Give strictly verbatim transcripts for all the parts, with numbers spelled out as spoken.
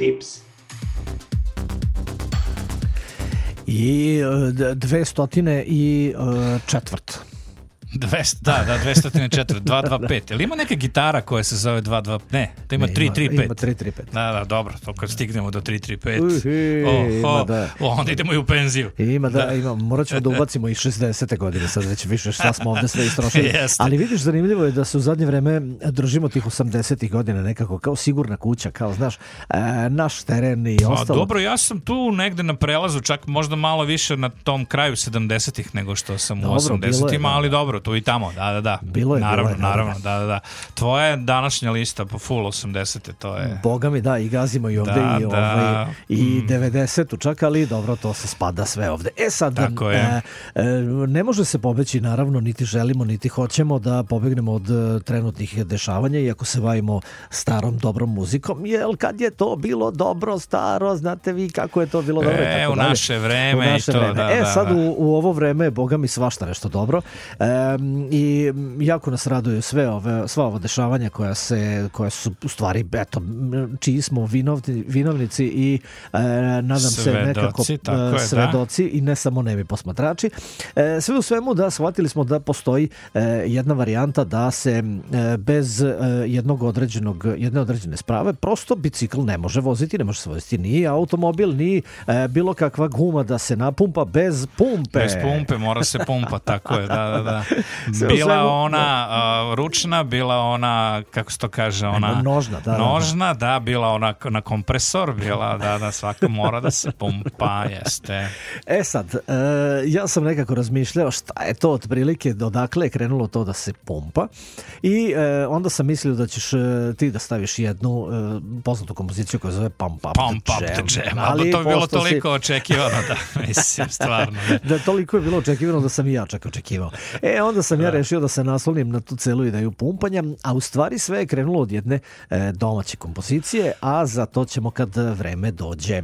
Tips. I dvestotine i četvrt. dvesta, da, da, dvesta četiri, dvesta dvadeset pet. Ili ima neka gitara koja se zove dva dva pet? Ne, to ima tri tri pet. Ima tri tri pet. Da, da, dobro, to kad stignemo do tri tri pet. Uhi, oh, ima oh, da. Oh, onda idemo i u penziju. Ima da, da. Ima, morat ćemo da ubacimo i šezdesete godine, sad već više šta smo ovde sve istrošili. Ali vidiš, zanimljivo je da se u zadnje vreme držimo tih osamdesetih godina nekako kao sigurna kuća, kao znaš, e, naš teren i ostalo. A, dobro, ja sam tu negde na prelazu, čak možda malo više na tom kraju sedamdesetih nego što sam dobro, u osamdesetima, ali dobro, tu i tamo, da, da, da. Bilo je, naravno, bilo je, naravno, da, da, da. Tvoja je današnja lista po full osamdesete, to je... Boga mi, da, i gazimo i ovde da, i, da. ovaj, i mm. devedesetu čak, ali dobro, to se spada sve ovde. E sad, Tako je. E, e, ne može se pobeći, naravno, niti želimo, niti hoćemo da pobegnemo od e, trenutnih dešavanja, iako se bavimo starom, dobrom muzikom, jel kad je to bilo dobro, staro, znate vi kako je to bilo dobro? E, tako u dalje. naše vreme. U naše i to, vreme. Da, e, da, sad da. U, u ovo vreme, Boga mi, svašta nešto dobro. E, I jako nas raduju sve ove, sva ova dešavanja koja se, koja su u stvari, eto, čiji smo vinovni, vinovnici i e, nadam svedoci, se nekako tako je, svedoci da. i ne samo nemi posmatrači. E, sve u svemu da shvatili smo da postoji e, jedna varijanta da se e, bez e, jednog određenog, jedne određene sprave prosto bicikl ne može voziti, ne može se voziti ni automobil, ni e, bilo kakva guma da se napumpa bez pumpe. Bez pumpe, mora se pumpa, tako je, da, da, da. Bila svemu, ona uh, ručna, bila ona, kako se to kaže, ona... Nožna, da. Nožna, da, da, bila ona na kompresor, bila, da, da, svaka mora da se pumpa, jeste. E sad, e, ja sam nekako razmišljao šta je to otprilike, odakle je krenulo to da se pumpa i e, onda sam mislio da ćeš e, ti da staviš jednu e, poznatu kompoziciju koja zove Pump Up Pump the Up Jam. the Jam, ali to bi bilo toliko si... očekivano, da, mislim, stvarno. Da, toliko je bilo očekivano da sam i ja čak očekivao. E, onda sam ja rešio da se naslonim na tu celu ideju pumpanja, a u stvari sve je krenulo od jedne e, domaće kompozicije, a za to ćemo kad vreme dođe. E,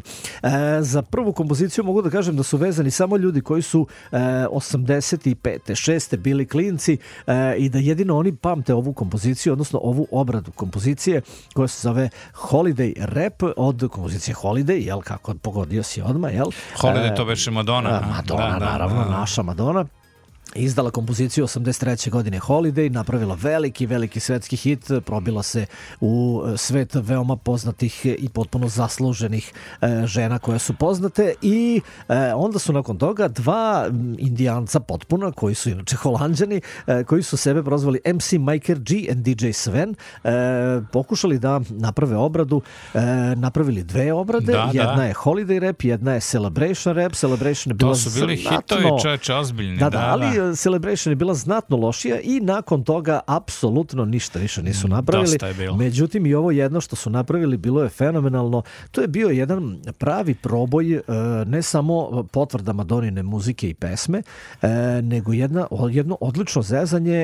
za prvu kompoziciju mogu da kažem da su vezani samo ljudi koji su e, osamdeset pete šeste bili klinci e, i da jedino oni pamte ovu kompoziciju, odnosno ovu obradu kompozicije koja se zove Holiday Rap od kompozicije Holiday, jel, kako pogodio si odmah, jel? Holiday, to veše Madonna. Madonna, da, da, naravno, da. naša Madonna. Izdala kompoziciju osamdeset treće godine Holiday, napravila veliki, veliki svetski hit, probila se u svet veoma poznatih i potpuno zasluženih e, žena koje su poznate i e, onda su nakon toga dva indijanca potpuno, koji su inače Holanđani, e, koji su sebe prozvali em ce Mike G and D J Sven, e, pokušali da naprave obradu, e, napravili dve obrade, da, jedna da. je Holiday Rap, jedna je Celebration Rap, Celebration je bila to su bili znatno, hitovi, čoveče, ozbiljni. Da, da, da, ali da. Celebration je bila znatno lošija i nakon toga apsolutno ništa više nisu napravili. Dosta je bilo. Međutim, i ovo jedno što su napravili bilo je fenomenalno. To je bio jedan pravi proboj, ne samo potvrda Madonine muzike i pesme, nego jedna, jedno odlično zezanje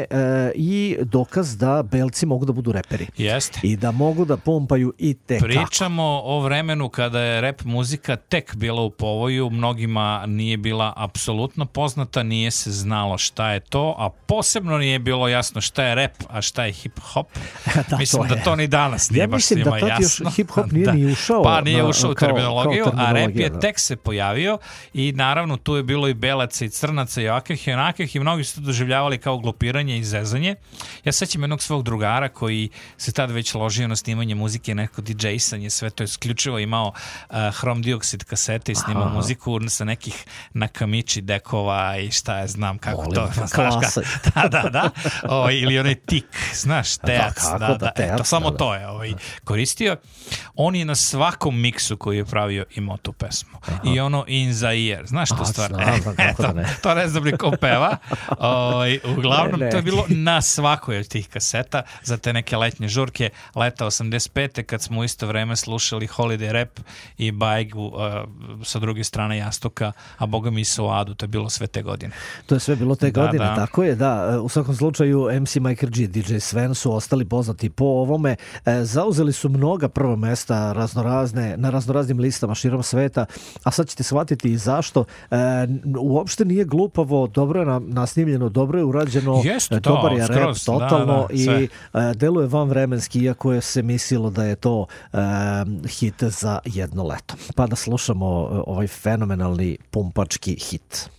i dokaz da belci mogu da budu reperi. Jeste. I da mogu da pumpaju i te kako. Pričamo o vremenu kada je rap muzika tek bila u povoju, mnogima nije bila apsolutno poznata, nije se znalo šta je to, a posebno nije bilo jasno šta je rap, a šta je hip-hop. da, mislim to da to ni danas nije ja baš svima jasno. Ja mislim da tad još hip-hop nije da. ni ušao. Pa nije na, ušao u kao, terminologiju, kao a rap je da. tek se pojavio i naravno tu je bilo i belaca i crnaca i ovakvih i onakvih i mnogi su to doživljavali kao glupiranje i zezanje. Ja sećam jednog svog drugara koji se tad već ložio na snimanje muzike, neko didžejsanje, sve to je isključivo imao uh, hrom dioksid kasete i snimao Aha. muziku sa nekih Nakamichi dekova i šta je znam kako Molim, to. klasa. da, da, da. O, ili onaj tik, znaš, teac. Da, da, da, da, teac, eto, samo da, to je ovaj, koristio. On je na svakom miksu koji je pravio imao tu pesmu. Aha. I ono In Zaire. Znaš tu stvar? Znam, znam, kako da ne. To ne znam ni ko peva. O, uglavnom, ne, ne. to je bilo na svakoj od tih kaseta za te neke letnje žurke. Leta osamdeset pete kad smo u isto vreme slušali Holiday Rap i Bajgu uh, sa druge strane jastuka, a boga mi se u Adu, to je bilo sve te godine. To je sve bilo bilo te Da, godine, da. tako je, da. U svakom slučaju em ce Mike G, D J Sven su ostali poznati po ovome. E, zauzeli su mnoga prva mesta raznorazne, na raznoraznim listama širom sveta, a sad ćete shvatiti i zašto. E, uopšte nije glupavo, dobro je na- nasnimljeno, dobro je urađeno, Jest, e, da, dobar je rap, skroz, da, totalno, da, sve. i e, deluje vanvremenski, iako je se mislilo da je to e, hit za jedno leto. Pa da slušamo e, ovaj fenomenalni pumpački hit.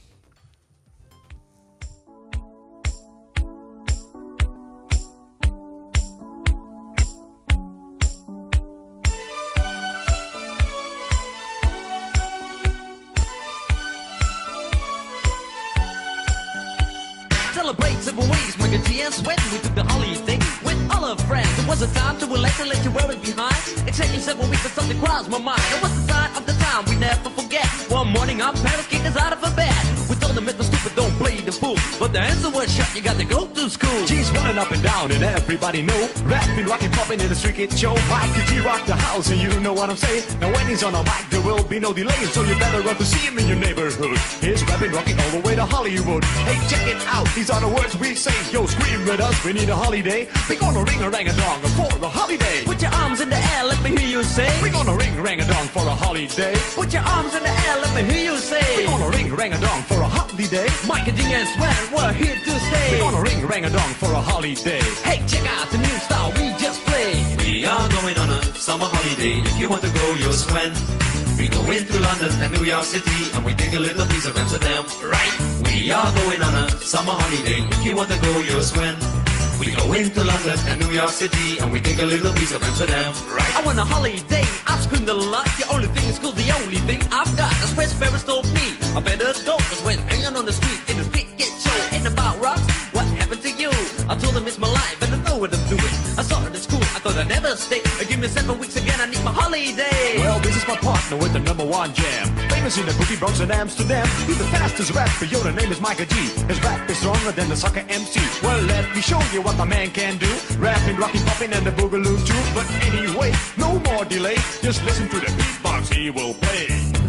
Celebrate several ways, Mike G and Sweat. We took the holiday with all our friends. It was a time to relax and let you wear it behind. Exactly several weeks, but something crossed my mind. It was the sign of the time we never forget. One morning, our parents kicked us out of a bed. We told them it was stupid, don't play the fool. But the answer was shut, you got to go to school. G's running up and down and everybody know. Rapping, rocking, popping in the street kid show. Mike G rock the house and you know what I'm saying. Now when he's on a mic there will be no delay, so you better run to see him in your neighborhood. He's rapping, rocking all the way to Hollywood. Hey, check it out, these are the words we say. Yo, scream with us, we need a holiday. We gonna ring a rang a dong for a holiday. Put your arms in the air, let me hear you say. We gonna ring rang a dong for a holiday. Put your arms in the air, let me hear you We say. gonna ring rang a dong for a holiday. Mike G and Sweat, we're here to We stay. gonna ring rang a dong for a holiday. Hey, check out the new style we just played. We are going on a summer holiday. If you want to go, you'll swim. We go into London and New York City, and we take a little piece of Amsterdam. Right? We are going on a summer holiday. If you want to go, you'll swim. We go into London and New York City, and we take a little piece of Amsterdam. Right? I want a holiday, I've screamed a lot. The only thing is cool, the only thing I've got. That's Fred Ferris told me, I better go. Cause when hanging on the street, in the street get show. Ain't about rocks, what happened to you? I told them it's my life and I know what I'm doing. I started at school, I thought I'd never stay. Give me seven weeks again, I need my holiday. Well, this is my partner with the number one jam. Famous in the boogie Bronx and Amsterdam. He's the fastest rapper, yo, the name is Mike G. His rap is stronger than the soccer M C. Well, let me show you what my man can do. Rapping, rocking, popping, and the boogaloo too. But anyway, no more delay. Just listen to the beatbox he will play.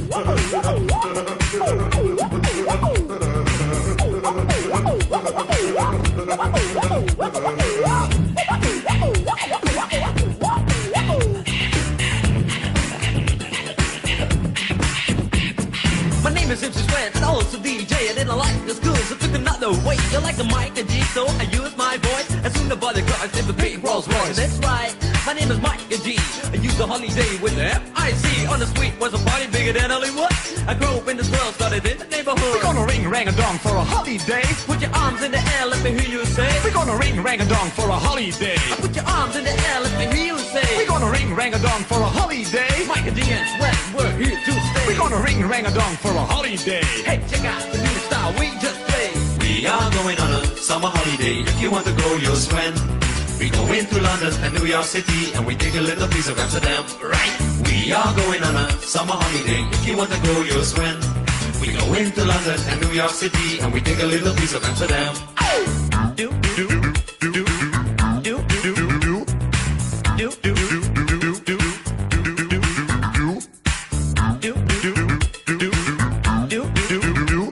My name is M C Sweat, and also D J. I didn't like the school, so took another way. You like the Mike G, so I used my voice. As soon as the body cars in the big Rolls Royce. That's right, my name is Mike G. I used the holiday with the F I C. On the street was a party bigger than Hollywood. I grew up in this world, started in the neighborhood. We're gonna ring rang a dong for a holiday. Put your arms in the air, let me hear you say. We're gonna ring rang a dong for a holiday. Put your arms in the air, let me hear you say. We're gonna ring rang a dong for a holiday. Mike G and Sweat, we're here to stay. We're gonna ring rang a dong for a holiday. Hey, check out the new style we just played. We are going on a summer holiday. If you want to go, you'll swim. We go into London and New York City, and we take a little piece of Amsterdam. Right? We are going on a summer holiday. If you want to go, you'll swim. We go into London and New York City, and we take a little piece of Amsterdam. Do, Do, do, do, do, do, do, do, do. do, Do, do, do, do, do, do, do, do, do, do. do, Do, do, do, do, do, do, do.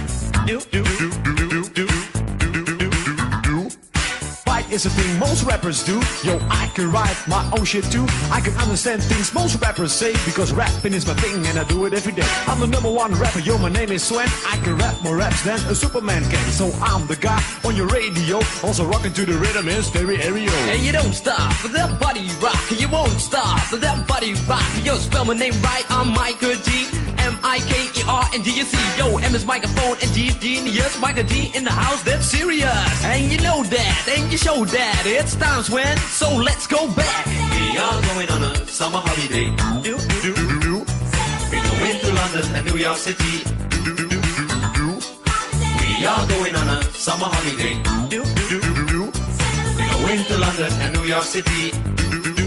do. Fight is a thing most rappers do. Yo, I can write my own shit too. I can understand things most rappers say, because rapping is my thing and I do it every day. I'm the number one rapper, yo, my name is Swen. I can rap more raps than a Superman can. So I'm the guy on your radio, also rocking to the rhythm in stereo. And you don't stop for that body rock. You won't stop for that body rock. Yo, spell my name right, I'm Michael G. M I K E R and G U C. Yo, M is microphone and G is genius. Michael G in the house, that's serious. And you know that, and you show that. It's times when, so let's go back. We are going on a summer holiday. Do, Do, do, do. We go into London and New York City. Do, do, do, do. We are going on a summer holiday. do, Do, do, do, do. We go into London and New York City. Do, do, do, do.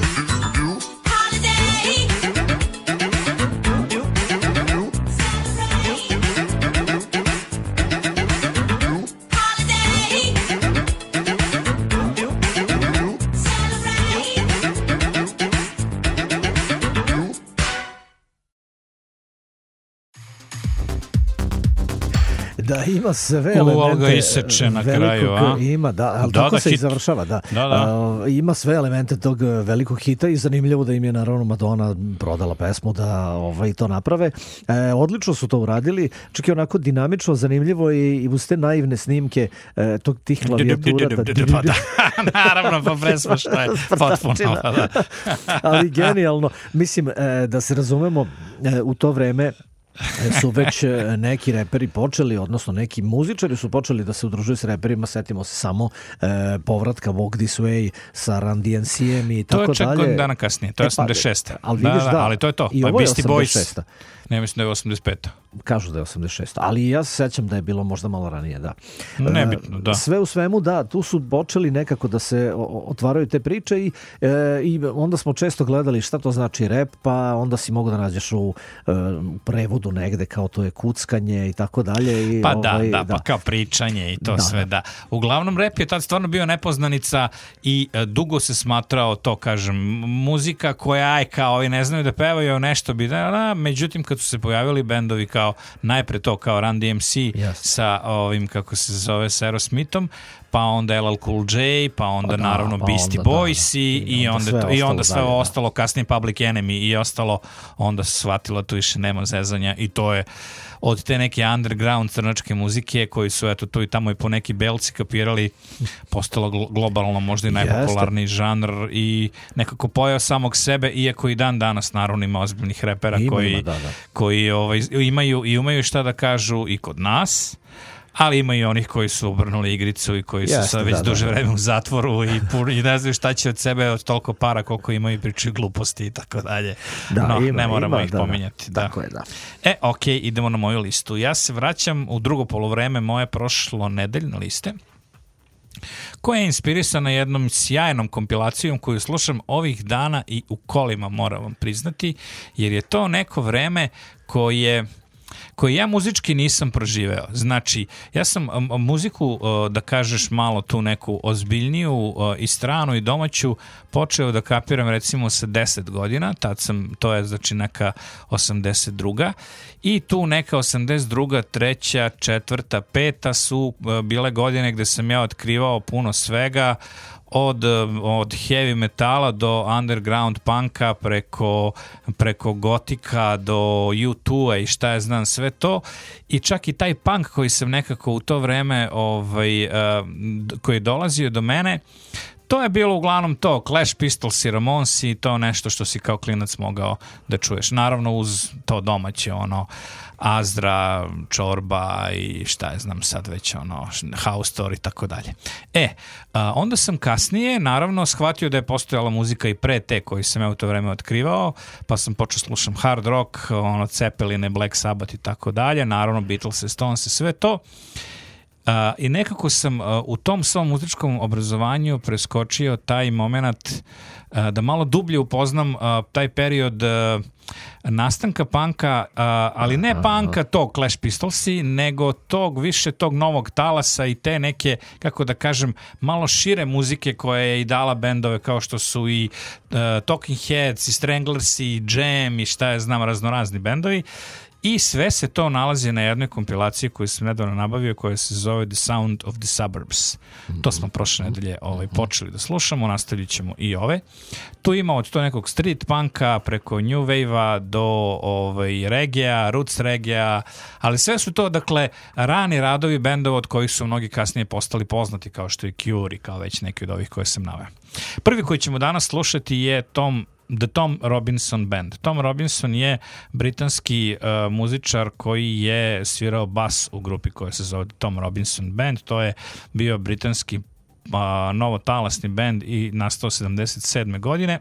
The ima sve U, ali elemente ga iseče na velikog, kraju, a? Ima, da, ali Da, tako da, se i hit. završava, da. Da, da. A, ima sve elemente tog velikog hita i zanimljivo da im je naravno Madonna prodala pesmu da ovaj, to naprave. E, odlično su to uradili, čak i onako dinamično, zanimljivo i, i uz te naivne snimke e, tog tih klavijatura. Pa da, naravno, pa presmašno je potpuno. Da. Ali genijalno. Mislim, e, da se razumemo, e, u to vreme su već neki reperi počeli, odnosno neki muzičari su počeli da se udružuju s reperima, setimo se samo e, povratka Walk This Way sa Run D M C-em i tako dalje. To je čak dalje. godin dana kasnije, to je E, pa, osamdeset šesta. ali Da, vidiš, da, da. ali to je to. I Pa ovo je Beastie osamdeset Boys, šesta. ne mislim da je osamdeset peta. Kažu da je osamdeset šesta. Ali ja se sećam da je bilo možda malo ranije, da. Nebitno, da. Sve u svemu, da, tu su počeli nekako da se otvaraju te priče i, e, i onda smo često gledali šta to znači rap, pa onda si mogu da nađeš u e, prevodu negde kao to je kuckanje i tako dalje. I, Pa da, ovaj, da, pa kao pričanje i to Da, sve, da. Uglavnom, rap je tad stvarno bio nepoznanica i e, dugo se smatrao to, kažem, muzika koja, aj, kao ovi ne znaju da pevaju nešto bi, da, da, međutim, kad su se pojavili bendovi kao, najpre to kao Run D M C Yes. sa ovim, kako se zove, s Aerosmithom, pa onda L L Cool J, pa onda Pa da, naravno pa Beastie onda, da, Boys da. i, I i onda onda, sve to, i onda ostalo sve dalje, da. ostalo, kasnije Public Enemy i ostalo, onda se shvatilo tu više nema zezanja i to je od te neke underground crnačke muzike koji su eto tu i tamo i po neki belci kapirali, postalo glo- globalno možda i najpopularniji žanr i nekako pojao samog sebe, iako i dan danas naravno ima ozbiljnih repera Ima, koji, ima, da, da. koji ovaj, imaju i umeju šta da kažu i kod nas, ali ima i onih koji su obrnuli igricu i koji su Jeste, sad već da, duže da, da. vreme u zatvoru i, pun- i ne znaju šta će od sebe od toliko para koliko imaju i pričaju gluposti i tako dalje. Da, No, ima, ne moramo ima, ih da, da. pominjati. Da. Tako je, da. E, ok, idemo na moju listu. Ja se vraćam u drugo polovreme moje prošlo nedeljne liste, koja je inspirisana jednom sjajnom kompilacijom koju slušam ovih dana i u kolima, moram vam priznati, jer je to neko vreme koje koji ja muzički nisam proživeo. Znači, ja sam um, muziku, uh, da kažeš malo tu neku ozbiljniju uh, i stranu i domaću, počeo da kapiram recimo sa deset godina, tad sam, to je znači neka osamdeset druga i tu neka osamdeset druga, treća, četvrta, peta su uh, bile godine gde sam ja otkrivao puno svega, od, od heavy metala do underground punka preko, preko gotika do U dva i šta je znam sve to i čak i taj punk koji sam nekako u to vreme ovaj, uh, koji je dolazio do mene, to je bilo uglavnom to, Clash, Pistols i Ramones i to nešto što si kao klinac mogao da čuješ. Naravno uz to domaće, ono, Azdra, Čorba i šta je znam sad već, ono, House Story i tako dalje. E, a, onda sam kasnije, naravno, shvatio da je postojala muzika i pre te koji sam ja u to vreme otkrivao, pa sam počeo slušam hard rock, ono, Ceppeline, Black Sabbath i tako dalje, naravno Beatles, Stones, sve to. Uh, i nekako sam uh, u tom svom muzičkom obrazovanju preskočio taj moment uh, da malo dublje upoznam uh, taj period uh, nastanka panka, uh, ali ne panka tog Clash Pistolsi, nego tog više tog novog talasa i te neke, kako da kažem, malo šire muzike koja je i dala bendove kao što su i uh, Talking Heads i Stranglers i Jam i šta je znam raznorazni bendovi. I sve se to nalazi na jednoj kompilaciji koju sam nedavno nabavio, koja se zove The Sound of the Suburbs. To smo prošle nedelje ovaj, počeli da slušamo, nastavit ćemo i ove. Tu ima od to nekog street punka preko new wave-a do ovaj, reggae, roots reggae, ali sve su to, dakle, rani radovi bendova od kojih su mnogi kasnije postali poznati, kao što je Cure i kao već neki od ovih koje sam naveo. Prvi koji ćemo danas slušati je Tom The Tom Robinson Band. Tom Robinson je britanski uh, muzičar koji je svirao bas u grupi koja se zove The Tom Robinson Band. To je bio britanski uh, novotalasni band i nastao sedamdeset sedme godine,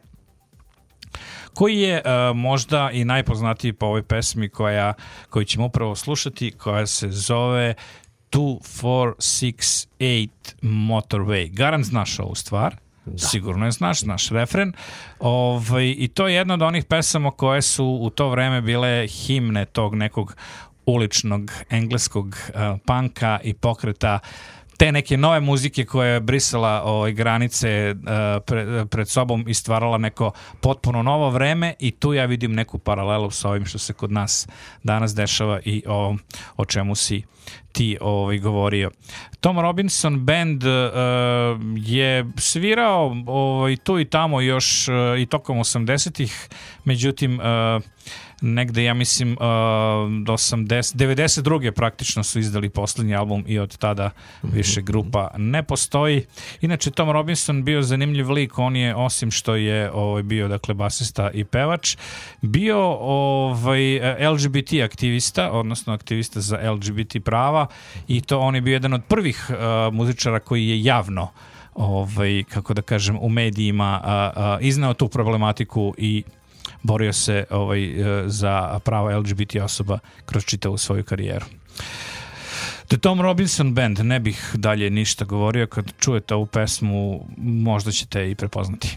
koji je uh, možda i najpoznatiji po ovoj pesmi koja, koju ćemo upravo slušati, koja se zove two four six eight Motorway. Garant znaš ovu stvar. Da. Sigurno je znaš, naš refren. Ovaj, i to je jedna od onih pesama koje su u to vreme bile himne tog nekog uličnog engleskog uh, punka i pokreta te neke nove muzike koja je brisala ovaj, granice uh, pre, pred sobom i stvarala neko potpuno novo vreme i tu ja vidim neku paralelu sa ovim što se kod nas danas dešava i o, o čemu si ti ovaj, govorio. Tom Robinson Band uh, je svirao ovaj, tu i tamo još uh, i tokom osamdesetih, međutim uh, negde, ja mislim, uh, osamdeset, devedeset druge praktično su izdali poslednji album i od tada više grupa ne postoji. Inače, Tom Robinson bio zanimljiv lik, on je, osim što je ovaj, bio, dakle, basista i pevač, bio ovaj, L G B T aktivista, odnosno aktivista za L G B T prava, i to on je bio jedan od prvih uh, muzičara koji je javno, ovaj, kako da kažem, u medijima uh, uh, izneo tu problematiku i borio se ovaj, za prava L G B T osoba kroz čitavu svoju karijeru. The Tom Robinson Band, ne bih dalje ništa govorio, kad čujete ovu pesmu možda ćete i prepoznati.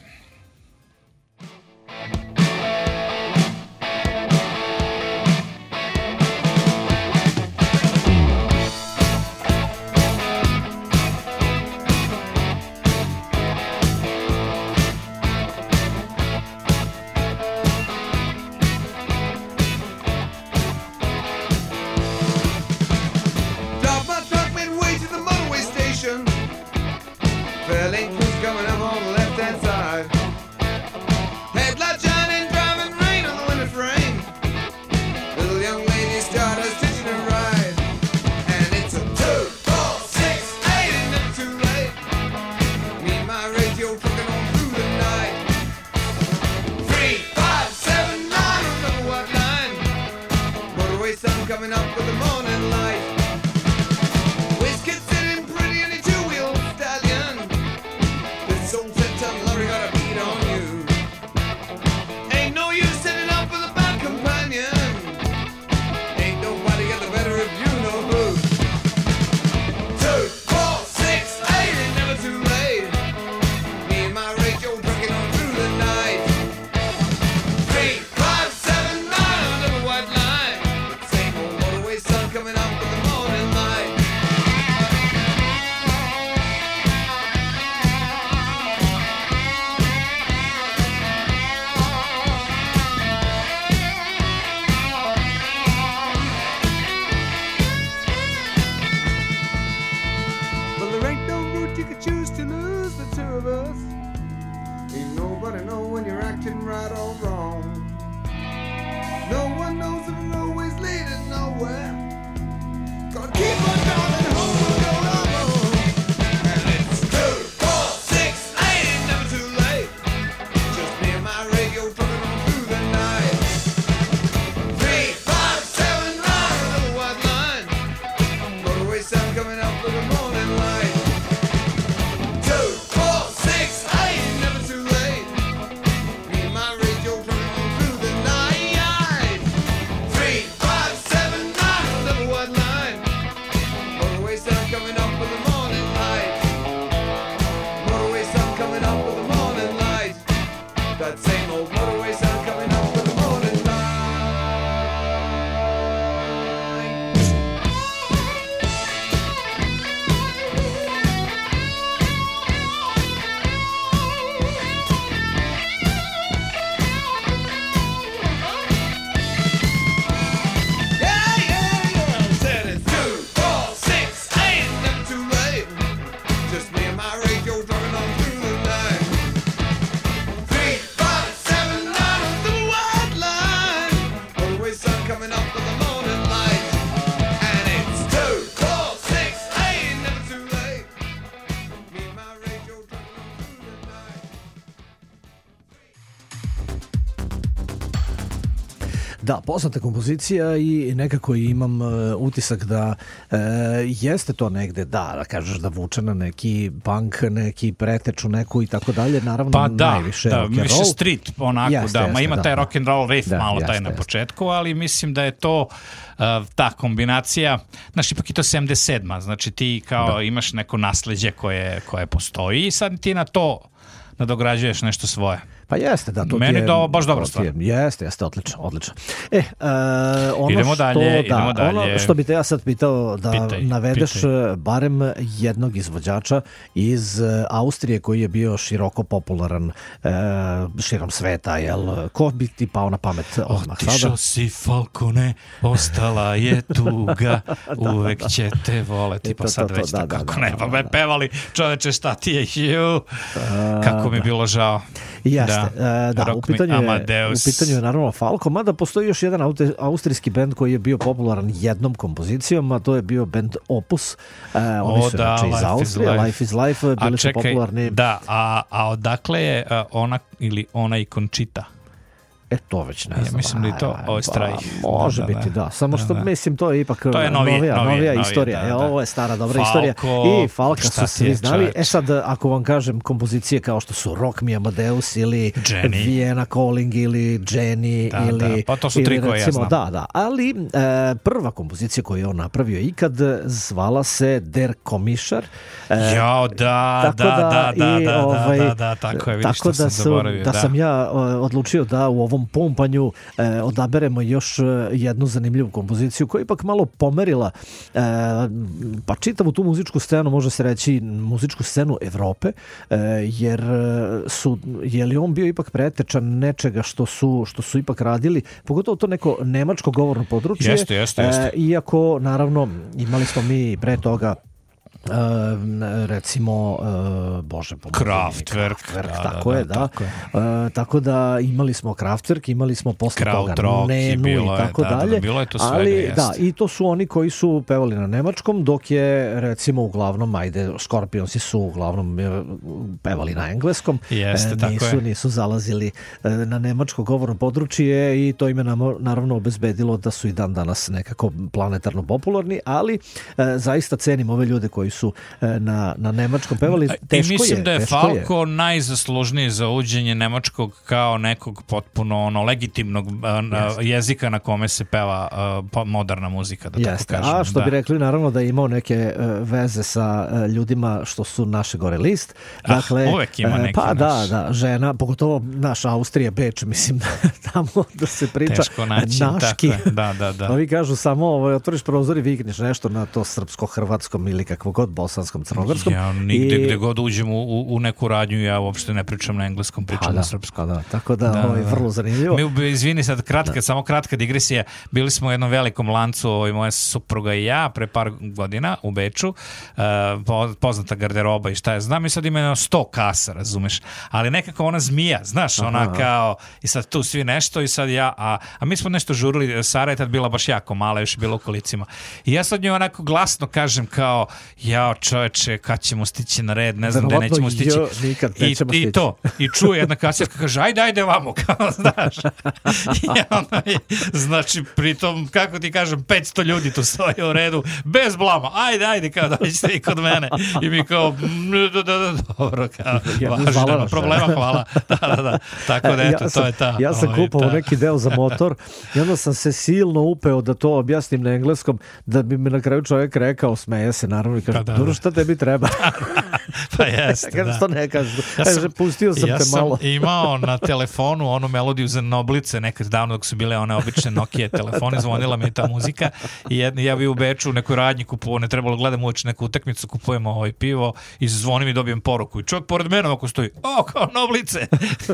Da, poznata kompozicija i nekako imam uh, utisak da uh, jeste to negde, da, da kažeš da vuče na neki punk, neki preteču neku i tako dalje, naravno pa da, najviše da, rock and više roll. street, onako, jeste, da, jeste, ma ima da, taj da. rock and roll riff Da, malo jeste, taj na jeste. početku, ali mislim da je to uh, ta kombinacija, znači ipak i to sedamdeset sedma, znači ti kao Da. imaš neko nasleđe koje, koje postoji i sad ti na to nadograđuješ nešto svoje. Pa jeste, da, to Meni ti je... da baš dobra to ti stvar. je- Jeste, jeste, odlično, odlično. E, e, ono Idemo što, dalje, da, idemo dalje. Ono što bi te ja sad pitao da Pitaj, navedeš pitaj. barem jednog izvođača iz e, Austrije koji je bio široko popularan e, širom sveta, jel? Ko bi ti pao na pamet odmah sada? Otišao si Falcone, ostala je tuga, uvek će te voleti. I Pa to, sad to, to, već da, to, da, kako da, ne, da, pa da, me da. pevali, čoveče, šta ti je, ju, kako mi je bilo žao. Jeste, Da, e, da, u Rock me pitanju, je, u Amadeus. pitanju je naravno Falco, mada postoji još jedan aute- austrijski bend koji je bio popularan jednom kompozicijom, a to je bio bend Opus. E, oni O, su da, inače iz Life is Austrije, Life. Life is Life, bili A su čekaj, popularni. da, a, a odakle je a, ona ili ona i Conchita? E, to već ne Ja znam. mislim da je to A, Oyster pa, može Da, da, biti, da. da. Samo što Da, da. mislim, to je ipak To je novije, novija, novije, novija novije, istorija. da, E, da. ovo je stara dobra Falco, istorija. I Falka šta su ti je, svi znali. čoveče? E sad, ako vam kažem kompozicije kao što su Rock Me Amadeus ili Jenny. Vienna Calling ili Jenny Da, ili... da, pa to su ili tri koje ja recimo, znam. Da, da. Ali e, prva kompozicija koju je on napravio ikad zvala se Der Komišar. E, Jao, da, tako da, da, da, i, da, ovaj, da, da, tako je, vidiš tako što da sam sam, zaboravio. da sam ja o, odlučio da u ovom pumpanju e, odaberemo još e, jednu zanimljivu kompoziciju koja je ipak malo pomerila e, pa čitavu tu muzičku scenu, može se reći muzičku scenu Evrope, e, jer su, je li on bio ipak pretečan nečega što su, što su ipak radili, pogotovo to neko nemačko govorno područje. Jeste, jeste, jeste. E, iako, naravno, imali smo mi pre toga Uh, recimo uh, Bože pomozi mi, Kraftwerk, Kraftwerk, da, tako da, je, da, da. tako je. Uh, tako da imali smo Kraftwerk, imali smo posle toga Krautrock i Nenu bilo i je, tako da, da, da, dalje. bilo je tu svega, ali jeste. da, i to su oni koji su pevali na nemačkom, dok je recimo uglavnom, ajde, Scorpionsi su uglavnom eh, pevali na engleskom. Jeste, Eh, tako nisu, je. nisu zalazili eh, na nemačko govorno područje i to im je nam, naravno obezbedilo da su i dan danas nekako planetarno popularni, ali eh, zaista cenim ove ljude koji su eh, na, na nemačkom pevali. Teško I mislim je, da je teško Falco najzaslužniji za uđenje nemačkog kao nekog potpuno ono legitimnog a, na- jezika na kome se peva a, pa- moderna muzika, da Jeste, tako kažem. a što da. bi rekli naravno da je imao neke e, veze sa e, ljudima što su naše gore list. Dakle, Ah, uvek ima e, neki pa da, naš. da, žena, pogotovo naša Austrija, Beč, mislim da tamo da se priča Teško naći, naški. tako je, da, da, da. Ovi kažu samo ovaj, otvoriš prozor i vikneš nešto na to srpsko-hrvatskom ili kakvo god bosanskom, crnogorskom. Ja nigde I- gde god uđem u, u, u neku radnju, ja uopšte ne pričam na engleskom, pričam Pa na da, srpskom. pa da, tako da, Da, ovaj, da. vrlo zanimljivo. Mi, u- izvini sad, kratka, samo kratka digresija. Bili smo u jednom velikom lancu, ovaj, moja supruga i ja, pre par godina u Beču, uh, po- poznata garderoba i šta je znam, i sad ima jedno sto kasa, razumeš, ali nekako ona zmija, znaš, ona Aha. kao, i sad tu svi nešto i sad ja, a, a mi smo nešto žurili, Sara je tad bila baš jako mala, još je bila u kolicima. I ja sad njoj onako glasno kažem kao, jao čoveče, kad ćemo stići na red, ne znam gde Verovatno, nećemo stići. jo, nikad I, nećemo i stići. to, i čuje jedna kasirka, kaže, ajde, ajde vamo, kao, znaš. I onda je, znači, pritom, kako ti kažem, petsto ljudi tu stoje u redu, bez blama, ajde, ajde, kao, dođite i kod mene. I mi kao, "Mm, da, da, da, dobro, kao, Ja, važi, hvala nema vam, problema, hvala. Da, da, da, tako da, eto, ja sam, to je ta. Ja sam ovaj, kupovao ta- neki deo za motor i onda sam se silno upeo da to objasnim na engleskom, da bi mi na kraju čovjek rekao, smeje se naravno i kaže, Pa da, dobro, da. šta tebi treba? Pa jeste, Kaže, da. što ne kažeš? Ja Kaže, sam- pustio sam ja te malo. sam imao na telefonu onu melodiju za Noblice nekad davno dok su bile one obične Nokia telefone, zvonila mi je ta muzika i jedni, ja bi u Beču u nekoj radnji kupovao, ne trebalo gledam uoči neku utakmicu, kupujemo ovaj pivo i zvonim i dobijem poruku i čovjek pored mene ako stoji, o, kao Noblice.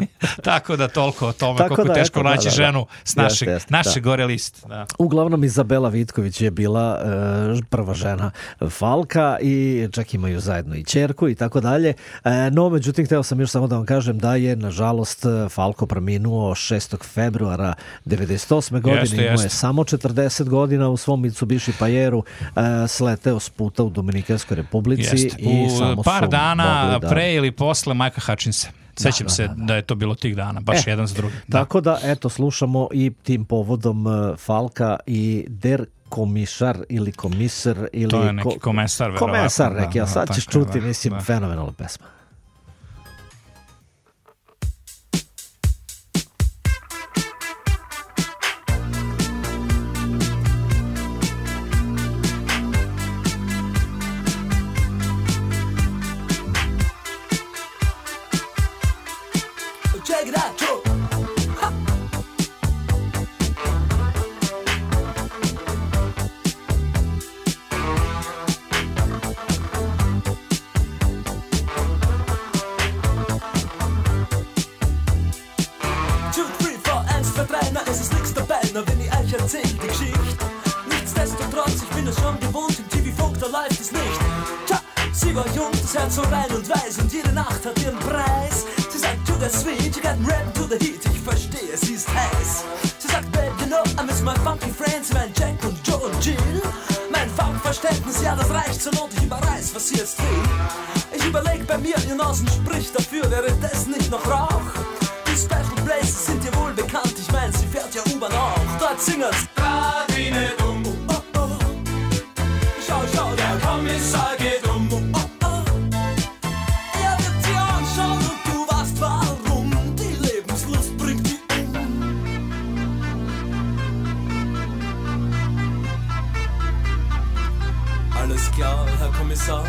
Tako da toliko o tome, Tako koliko da, teško eto, da, naći da, da. ženu s našeg, Jeste, jeste, naše da. gore list. Da. Uglavnom Izabela Vitković je bila e, prva žena Falka i čak imaju zajedno i ćerku i tako dalje. E, no, međutim, hteo sam još samo da vam kažem da je, nažalost, Falko preminuo šestog februara devedeset osme godine. Jeste, Imao je jeste. samo četrdeset godina u svom Mitsubishi Pajeru, e, sleteo s puta u Dominikanskoj republici. Jeste. I U samo par su dana mogli da... pre ili posle Majka Hutchinsa. Sećam da, se da, da je to bilo tih dana, baš E, jedan za drugim. Da. Tako da, eto, slušamo i tim povodom e, Falka i Der Komišar ili Komisar ili... To je neki ko- komesar, verovatno. Komesar Da, neki, a da, sad ćeš tako je, čuti, da, mislim, da. fenomenalna pesma. Check it out. Sie war jung, das Herz so rein und weiß und jede Nacht hat ihren Preis. Sie sagt, to the sweet, you got rap to the heat, ich verstehe, sie ist heiß. Sie sagt, babe, you know, I miss my funky friends, mein Jack und Joe und Jill. Mein Funkverständnis, ja, das reicht zur Not, ich überreiß, was sie jetzt will. Ich überleg bei mir, ihr Nasen spricht dafür, wäre das nicht noch Rauch? Die Special Places sind dir wohl bekannt, ich mein, sie fährt ja U-Bahn auch. Dort singen's Radine dumm, oh, oh, oh. Schau, schau, der Kommissar geht um, oh, oh, oh. Er wird dir anschauen und du weißt warum, die Lebenslust bringt die um. Alles klar, Herr Kommissar?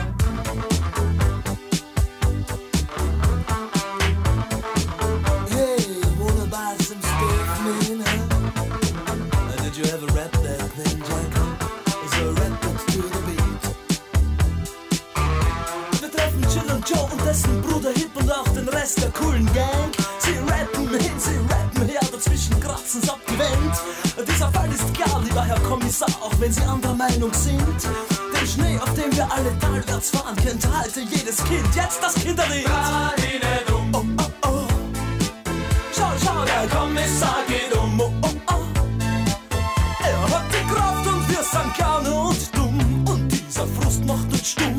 Bruder Hip und auch den Rest der coolen Gang. Sie rappen hin, sie rappen her, dazwischen kratzen's abgewendet. Dieser Fall ist klar, lieber Herr Kommissar, auch wenn Sie anderer Meinung sind. Den Schnee, auf dem wir alle talwärts fahren, kennt halte jedes Kind. Jetzt das Kinderlied. Oh, oh, oh. Schau, schau, der Kommissar geht um. Oh, oh, oh. Er hat die Kraft und wir sind gerne und dumm. Und dieser Frust macht uns stumm.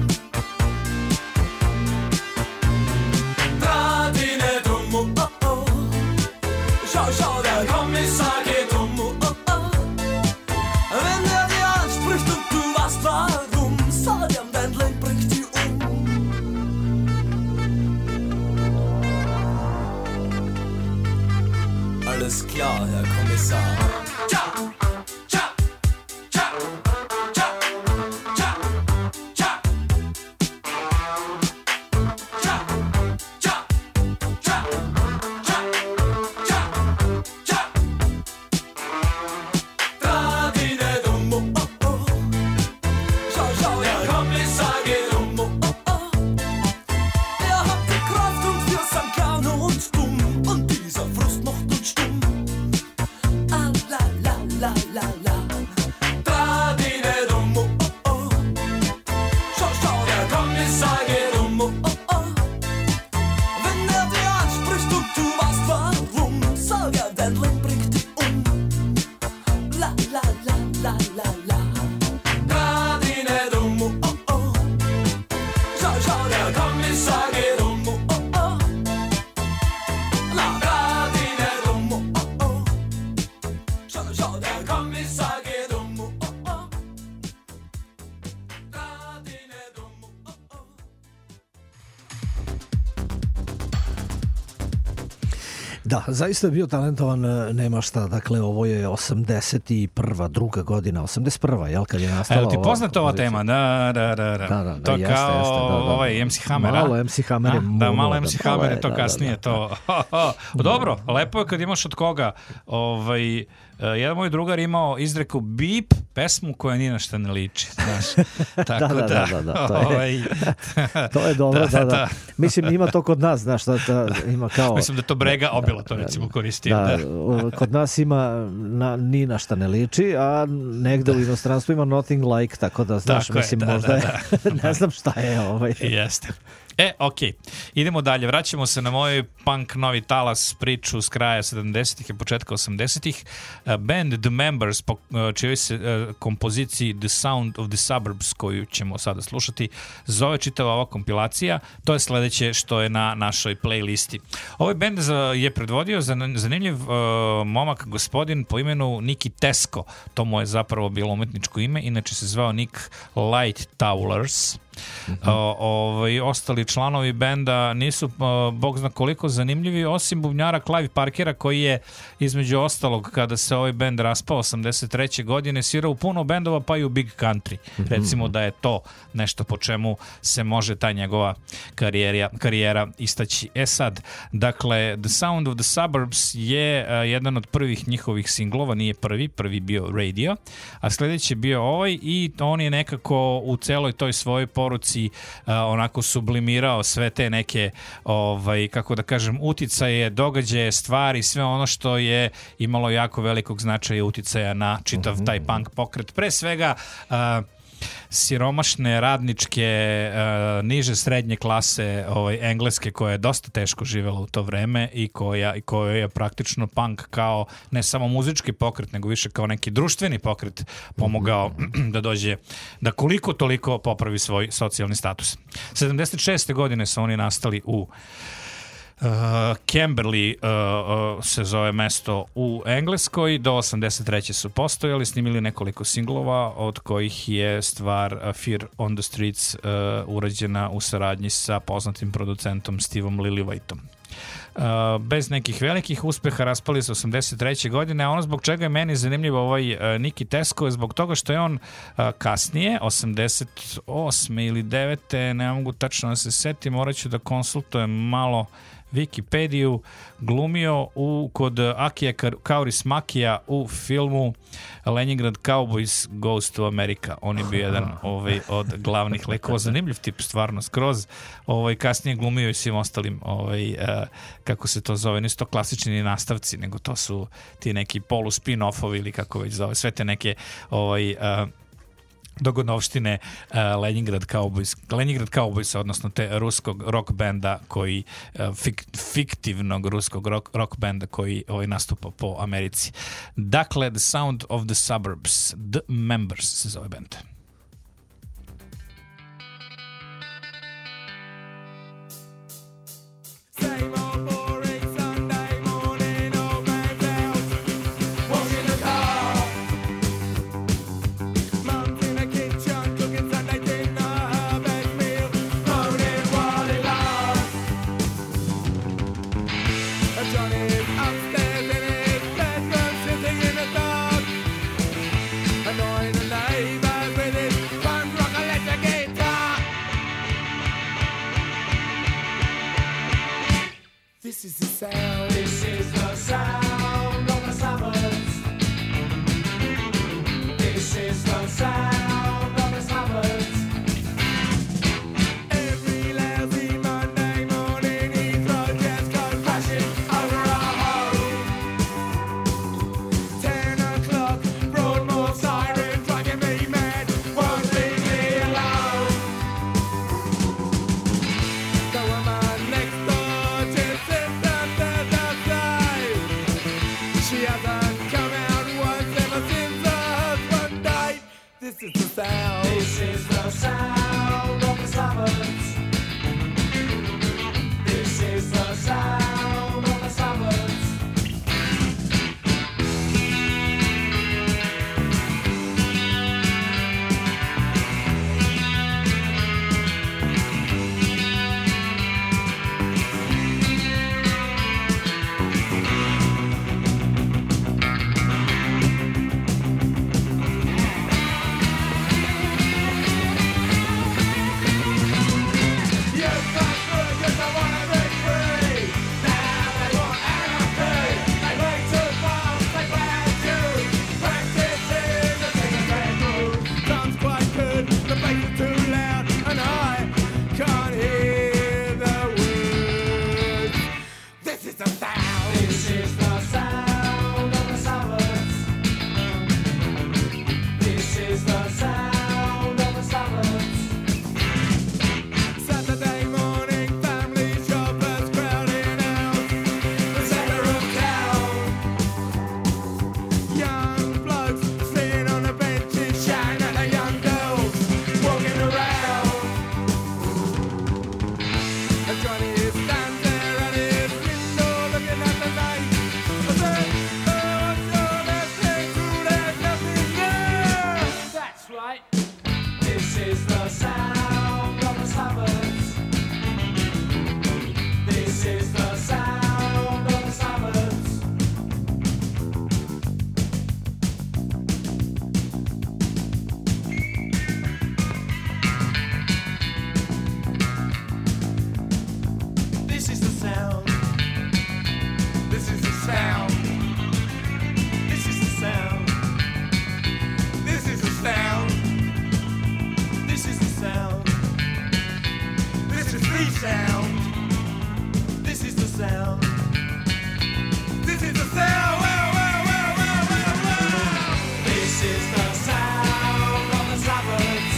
Schau, der Kommissar geht um, oh, oh, oh. Wenn er dir anspricht und du weißt warum, sag ihm, dein Leben bringt dich um. Alles klar, Herr Kommissar. Tja, tja, tja, tja, tja, tja. Tja, tja, tja, tja. Da, zaista je bio talentovan, nema šta. Dakle, ovo je osamdeset prva, druga godina, osamdeset prva, jel, kad je nastala. Evo ti poznata ova tema, da, da, da, da. Da, da, to jeste, kao jeste, da, da. ovaj em ce Hammer, a? Malo em ce Hammer je Da, malo moda, em ce malo Hammer je, je to da, kasnije, da, da. to. Dobro, lepo je kad imaš od koga. Ovaj, jedan moj drugar imao izreku bip pesmu koja ni na šta ne liči, znaš. Tako da, da, da, da, to je, ovaj, to je dobro, da, da, da. da. Mislim, ima to kod nas, znaš, da, da ima kao... Mislim da to Brega Obila to recimo koristi. Da, Da. kod nas ima na, ni na šta ne liči, a negde u inostranstvu ima nothing like, tako da, znaš, Tako je, mislim, da, možda da, je, ne znam šta je ovaj. Jeste. E, okej, idemo dalje. Vraćamo se na moj punk novi talas priču s kraja sedamdesetih i početka osamdesetih. Uh, band The Members, po uh, čijoj se uh, kompoziciji The Sound of the Suburbs, koju ćemo sada slušati, zove čitava ova kompilacija. To je sledeće što je na našoj playlisti. Ovaj band je predvodio zanimljiv uh, momak, gospodin po imenu Niki Tesko. To mu je zapravo bilo umetničko ime, inače se zvao Nick Lightollers. Mm-hmm. O, ovaj, ostali članovi benda nisu o, bog zna koliko zanimljivi, osim bubnjara Clive Parkera, koji je između ostalog kada se ovaj bend raspao osamdeset treće godine svirao u puno bendova, pa i u Big Country. Mm-hmm. Recimo da je to nešto po čemu se može ta njegova karijera, karijera istaći. E sad, dakle, The Sound of the Suburbs je a, jedan od prvih njihovih singlova, nije prvi, prvi bio Radio, a sledeći bio ovaj i on je nekako u celoj toj svojoj poruci uh, onako sublimirao sve te neke ovaj, kako da kažem, uticaje, događaje, stvari, sve ono što je imalo jako velikog značaja i uticaja na čitav taj punk pokret. Pre svega uh, siromašne, radničke, uh, niže srednje klase ovaj, engleske koja je dosta teško živela u to vreme i koja, i koja je praktično punk kao ne samo muzički pokret, nego više kao neki društveni pokret pomogao da dođe, da koliko toliko popravi svoj socijalni status. sedamdeset šeste godine su oni nastali u Uh, Camberley uh, uh, se zove mesto u Engleskoj. Do osamdeset treće su postojali, snimili nekoliko singlova, od kojih je stvar uh, Fear on the Streets uh, urađena u saradnji sa poznatim producentom Stevom Lillywhitom. Uh, bez nekih velikih uspeha raspali se osamdeset treće godine, a ono zbog čega je meni zanimljivo ovaj uh, Niki Tesko je zbog toga što je on uh, kasnije, osamdeset osme ili devete ne mogu tačno da se setim, morat ću da konsultujem malo Wikipediju, glumio u, kod Akija Kaurismäkija u filmu Leningrad Cowboys Goes to America. On je bio jedan ovaj, od glavnih lekova. Zanimljiv tip, stvarno, skroz. Ovaj, kasnije glumio i svim ostalim, ovaj, uh, kako se to zove, nisu to klasični nastavci, nego to su ti neki polu spin-offovi ili kako već zove, sve te neke ovaj, uh, dogodovštine uh, Leningrad Cowboys, Leningrad Cowboys, odnosno te ruskog rock benda koji, uh, fik, fiktivnog ruskog rock, rock benda koji ovaj, nastupa po Americi. Dakle, The Sound of the Suburbs, The Members se zove band. This is the sound. This is the sound of the suburbs. This is the sound of the suburbs. Every lousy Monday morning, Heathrow just goes crashing over our home. Ten o'clock, Broadmoor siren driving me mad. Won't leave me alone. The woman next door just sits under the side. She hasn't come out once ever since her husband died. This is the sound. This is the sound of the suburbs. This is the sound of the suburbs. Yes, I'm good, yes, I wanna be free. Now they want anarchy. They way too fast, they plan to practice in the second bedroom. Sounds quite good, the bass is too loud, and I can't hear the words. This is the sound. This is the sound of the suburbs. This is the sound of the suburbs. Saturday morning, family shoppers crowding out the center of town. Young blokes sitting on the benches, shouting at the young girls walking around. And Johnny stands there at his window looking at the night. I said, oh, what's all that thing? There's nothing there. That's right. This is the sound of the suburbs. This is the sound of the suburbs. This is the sound. This is the sound. This is the sound. This is the sound. This is the sound. This is the sound. This is the sound. This is the sound. Wow, wow, wow, wow, wow, wow. This is the sound of the suburbs.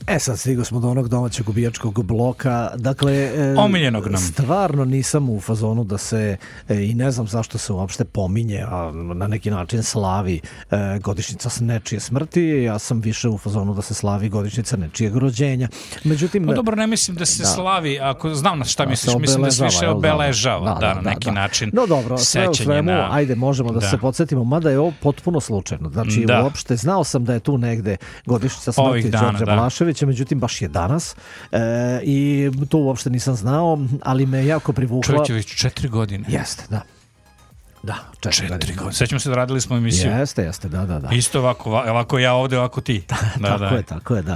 E sad stigli smo do onog domaćeg ubijačkog bloka. Dakle, e, omiljenog nam. Stvarno nisam u fazonu da se, e, i ne znam zašto se uopšte pominje, a na neki način slavi e, godišnjica s nečije smrti. Ja sam više u fazonu da se slavi godišnjica nečijeg rođenja. Međutim, no dobro, ne mislim da se da. slavi, ako znam na šta Da, misliš, se mislim da se više jel da? obeležava, da, Da, na da, neki da. način. No dobro, sve u sećanje svemu, na- ajde, možemo da, Da. se podsjetimo, mada je ovo potpuno slučajno. Znači, Da. uopšte znao sam da je tu negde godišnjica Ovih smrti dana, Đorđa da. Balaševića, međutim, baš je danas. E, I to uopšte nisam znao, ali me jako privukla. Čovječe, već četiri godine. Jeste, da. Da, četiri, Četiri godine. godine. Sećam se da radili smo emisiju. Jeste, jeste, da, da, da. Isto ovako, va- ovako ja ovde, ovako ti. Da, tako da. je, tako je, da.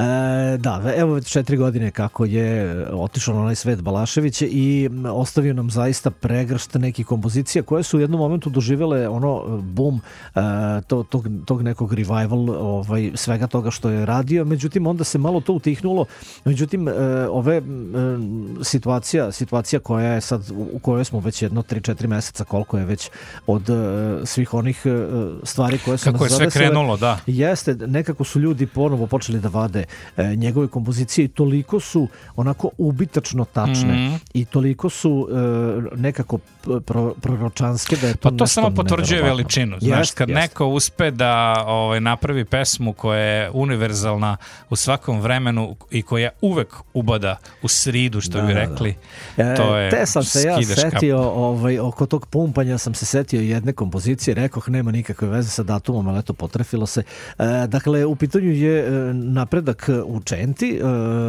E, da, evo već četiri godine kako je otišao na onaj svet Balašević i ostavio nam zaista pregršt nekih kompozicija koje su u jednom momentu doživjele ono boom e, to, tog, tog nekog revival ovaj, svega toga što je radio, međutim onda se malo to utihnulo, međutim e, ove e, situacija, situacija koja je sad, u kojoj smo već jedno tri četiri meseca, koliko je već od e, svih onih e, stvari koje su Kako nas je sve zadesile. krenulo, da. Jeste, nekako su ljudi ponovo počeli da vade e, njegove kompozicije i toliko su onako ubitačno tačne Mhm. i toliko su e, nekako p- pro, proročanske da je to Pa to nešto samo potvrđuje neverovatno. veličinu. Znaš, Jest, kad jest. neko uspe da ovaj, napravi pesmu koja je univerzalna u svakom vremenu i koja uvek ubada u sridu, što Da, bi da, rekli, E, to je, te sam se ja skidaš kapu. setio ovaj, oko tog pumpanja sam se setio jedne kompozicije, rekoh nema nikakve veze sa datumom, ali eto potrefilo se. E, dakle, u pitanju je e, napredak u Čenti e,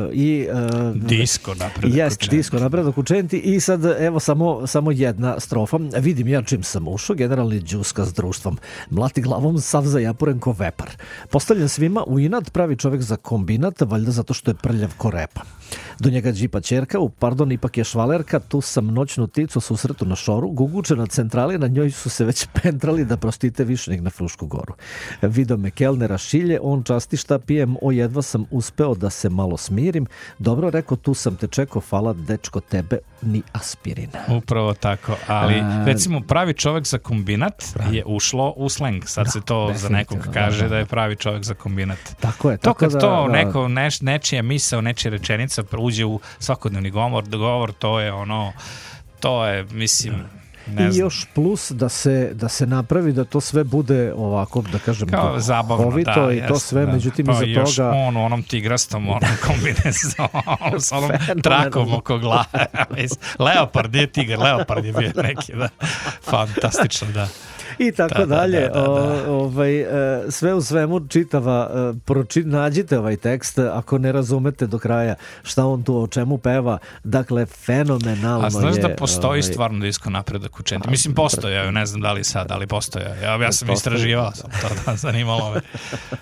i e, Disko napredak u Jeste, Čenti. disko napredak u Čenti i sad evo samo, samo jedna strofa. Vidim ja čim sam ušao, generalni đuska s društvom. Mlati glavom, sav zajapuren ko vepar. Postavljen svima u inat, pravi čovek za kombinat, valjda zato što je prljav ko repa. Do njega džipa ćerka, u pardon, ipak je švalerka, tu sam noćnu ticu susretu na šoru, guguče na centrali, na njoj su se već pentrali da prostite više nek na Frušku goru. Vidio me kelnera šilje, on časti šta pijem, o jedva sam uspeo da se malo smirim. Dobro, rekao, tu sam te čekao, fala dečko tebe, ni aspirin. Upravo tako, ali A, recimo pravi čovjek za kombinat je ušlo u sleng. Sad se to za nekog definitivno, kaže da, da, da je pravi čovjek za kombinat. Tako je, To tako kad da, to da. neko, neš, nečija misao, nečija rečenica uđe u svakodnevni govor, govor, to je ono, to je, mislim, ne I znam. još plus da se, da se napravi da to sve bude ovako, da kažem, Kao zabavno, duhovito da, i to jeste, sve, da. međutim pa iza još toga... on u onom tigrastom, onom kombinezonom, s onom Fenomenalno. trakom oko glave. Leopard, nije tigar, leopard je bio neki, da. Fantastično, da. I tako Da, da, dalje. da, da, da. O, ovaj, e, sve u svemu čitava, e, proči, nađite ovaj tekst ako ne razumete do kraja šta on tu o čemu peva. Dakle, fenomenalno je. A znaš da postoji ovaj, stvarno disko napredak u Čenti? Mislim, postoje, ne znam da li sad, ali postoje. Ja, ja sam Postoji, istraživao, sam to da zanimalo me.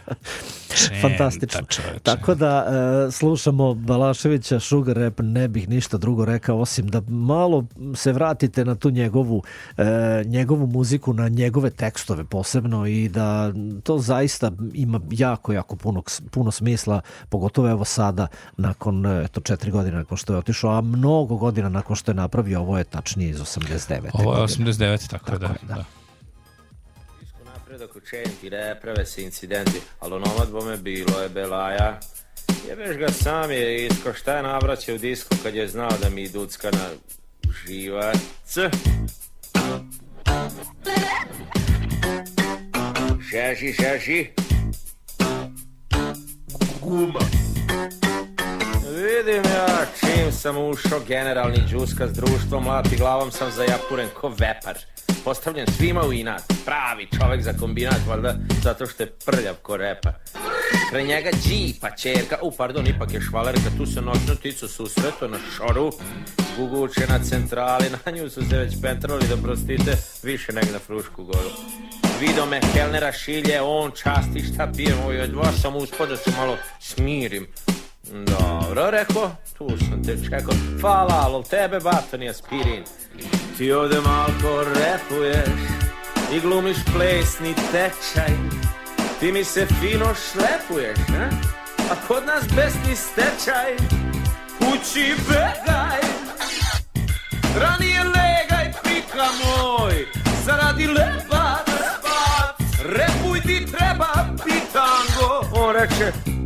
Čenta, Fantastično. čoveče. Tako da e, slušamo Balaševića, Sugar Rap, ne bih ništa drugo rekao osim da malo se vratite na tu njegovu, e, njegovu muziku, na njegove tekstove posebno i da to zaista ima jako, jako puno, puno smisla, pogotovo evo sada nakon eto, četiri godine nakon što je otišao, a mnogo godina nakon što je napravio, ovo je tačnije iz osamdeset devete. Ovo je godine. osamdeset devet, tako, tako da. je, da. da. Disko napredak u Čenti, ne prave se incidenti, ali onomad bome bilo je belaja. Jebeš ga sam je isko, šta je navraćao u disku kad je znao da mi ducka na živac. Šeši, šeši. Guma. Vidim ja čim sam ušao, generalni džuska s društvom, mlati glavom sam zajapuren ko vepar. Postavljen svima u inat, pravi čovek za kombinat, valjda zato što je prljav ko repar. Kraj njega džipa ćerka, u pardon, ipak je švalerka, tu se noćnu ticu susreto na šoru. Guguče na centrali, na nju su se već pentrali da prostite više nego na Frušku goru. Vidio me kelnera šilje, on časti šta pijem, ovo od vas sam uspio da se malo smirim. Dobro, rekao, tu sam te čekao, fala, ali od tebe bato ni aspirin. Ti ovde malko repuješ i glumiš plesni tečaj, ti mi se fino šlepuješ, a? A kod nas besni stečaj, kući begaj, ranije legaj, pika moj, zaradi lebac, repuj ti treba pitango. On reče,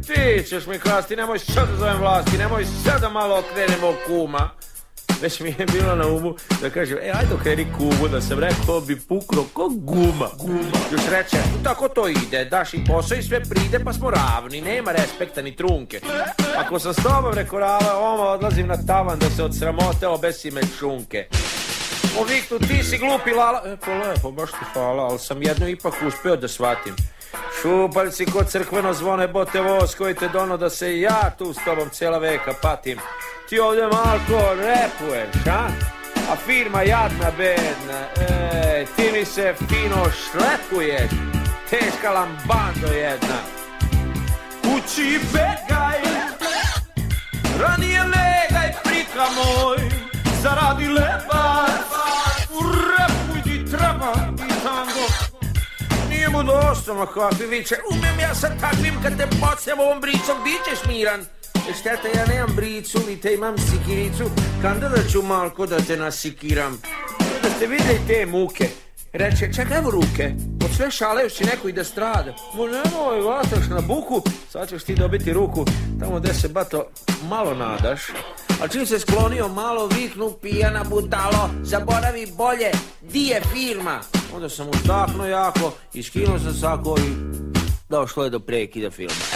Ti ćeš mi krasti, nemoj sad da zovem vlasti, nemoj sad da malo okrenemo kuma. Već mi je bilo na umu da kažem, e, ajde okreni kumu, da sam rekao bi pukro ko guma. Guma. Još reče, tako to ide, daš i posao i sve pride, pa smo ravni, nema respekta ni trunke. Ako sam s tobom rekao rava, oma odlazim na tavan da se od sramote obesi me šunke. O Viktu, ti si glupi lala. E, pa lepo, baš ti hvala, ali sam jedno ipak uspio da shvatim. Šupaljci kod crkveno zvone bote voz koji te dono da se ja tu s tobom cijela veka patim. Ti ovdje malko repuješ, a? A firma jadna, bedna. Ej, ti mi se fino šlepuješ. Teška lambando jedna. Kući begaj, ranije legaj, prika moj. Zaradi lebac, u repu ti treba i tango. Nije mu dosta, ma kakvi viče. Umem ja sa takvim kad te pocnem ovom bricom, bit ćeš miran. E šteta, ja nemam bricu, ni te imam sikiricu. Kanda da ću malko da te nasikiram. Da ste vidjeli te muke. Reče, čekaj, evo ruke. Od sve šale još će neko i da strada. Mo nemoj, vataš na buku. Sad ćeš ti dobiti ruku tamo gde se, bato, malo nadaš. A čim se sklonio malo, viknu pijana budalo. Zaboravi bolje, di je firma? Onda sam ustaknuo jako, iskinuo sam sako i došlo je do prekida filma. E.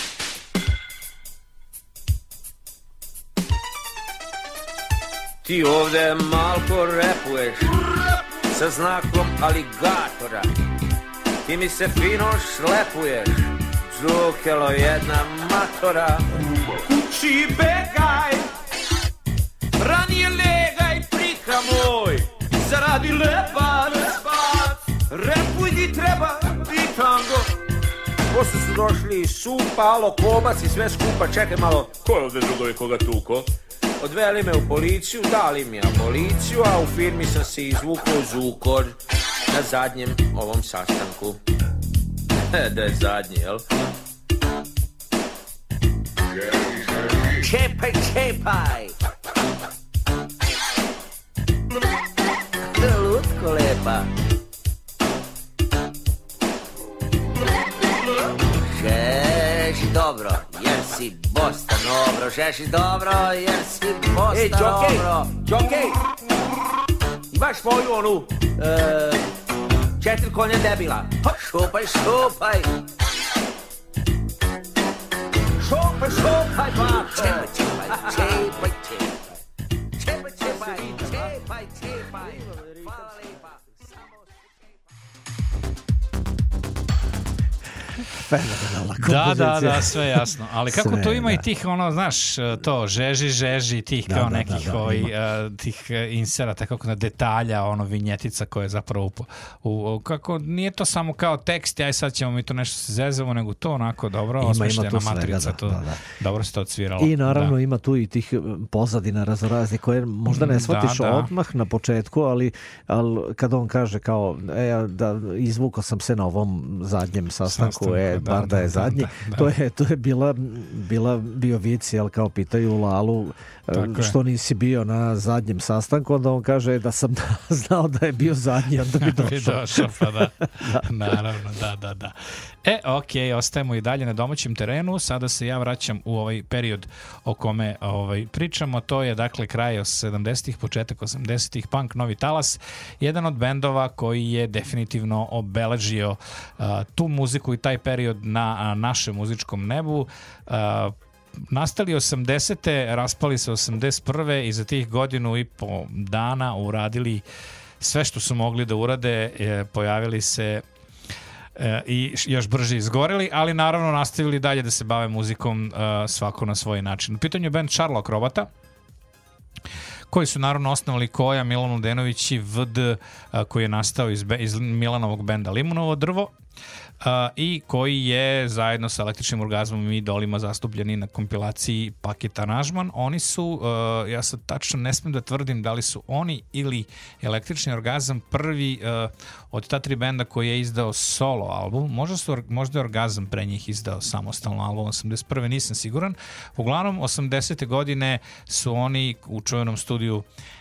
Ti ovdje malko repuješ sa znakom aligatora. Ti mi se fino šlepuješ, džukelo jedna matora. Kući begaj, ranije legaj, prika moj. Zaradi lebac, repuj ti treba i tango. Posle su došli supa, alo, kobac i sve skupa. Čekaj malo, ko je ovdje drugovi koga tuko? Odveli me u policiju, dali mi aboliciju, a u firmi sam se izvukao zukor na zadnjem ovom sastanku. Da je zadnji, jel? Čepaj, čepaj! Lutko lepa. Žeši dobro, jer si bosta dobro. Žeši dobro, jer si bosta Ej, Džokej, dobro. Džokej, imaš moju onu e, četiri konja debila. Šupaj, šupaj. Šupaj, šupaj, pa. Čepaj, čepaj, čepaj, čepaj. Čepaj, čepaj, čepaj, čepaj. Hvala lepa. Fenomenalna Da, kompozicija. da, da, sve jasno. Ali kako Sve, to ima da. i tih, ono, znaš, to, žeži, žeži, tih Da, kao da, nekih da, da, ovaj, ima. uh, tih uh, inserata, kako na detalja, ono, vinjetica koja je zapravo u, u, u, kako, nije to samo kao tekst, aj sad ćemo mi to nešto se zezamo, nego to onako dobro, Ima, ima osmišljena tu svega, matrica, da, to, da, da. dobro se to odsviralo. I naravno da. ima tu i tih pozadina razorazni koje možda ne shvatiš Da, da. odmah na početku, ali, ali kad on kaže kao e, da izvukao sam se na ovom zadnjem sastanku, Sastanku, e, da, bar da, da, je da, zadnji, da, da. to je, to je bila, bila bio vic, jel, kao pitaju Lalu Tako što je. nisi bio na zadnjem sastanku, onda on kaže da sam znao da je bio zadnji, onda bi Bi došao. došao, pa da. Naravno, da, da, da. E, okej, ostajemo i dalje na domaćem terenu. Sada se ja vraćam u ovaj period o kome ovaj, pričamo. To je, dakle, kraj sedamdesetih, početak osamdesetih, punk Novi talas. Jedan od bendova koji je definitivno obeležio uh, tu muziku i taj period na a, našem muzičkom nebu. Uh, Nastali osamdesete, raspali se osamdeset prve i za tih godinu i po dana uradili sve što su mogli da urade, e, pojavili se e, i još brže izgoreli, ali naravno nastavili dalje da se bave muzikom e, svako na svoj način. U pitanju je band Charlo Akrobata, koji su naravno osnovali Koja, Milan Mladenović i V D, a, koji je nastao iz, be, iz Milanovog benda Limunovo drvo, a, i koji je zajedno sa Električnim orgazmom i Idolima zastupljeni na kompilaciji Paket aranžman. Oni su, a, ja sad tačno ne smijem da tvrdim da li su oni ili Električni orgazam prvi a, od ta tri benda koji je izdao solo album. Možda, su, možda je Orgazam pre njih izdao samostalno album osamdeset prve, nisam siguran. Uglavnom, osamdesete godine su oni u čuvenom studiju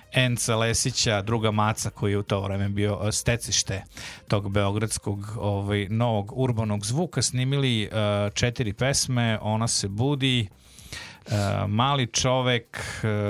Enca Lesića, druga Maca koji je u to vreme bio stecište tog beogradskog ovaj, novog urbanog zvuka, snimili uh, četiri pesme, Ona se budi, uh, Mali čovek,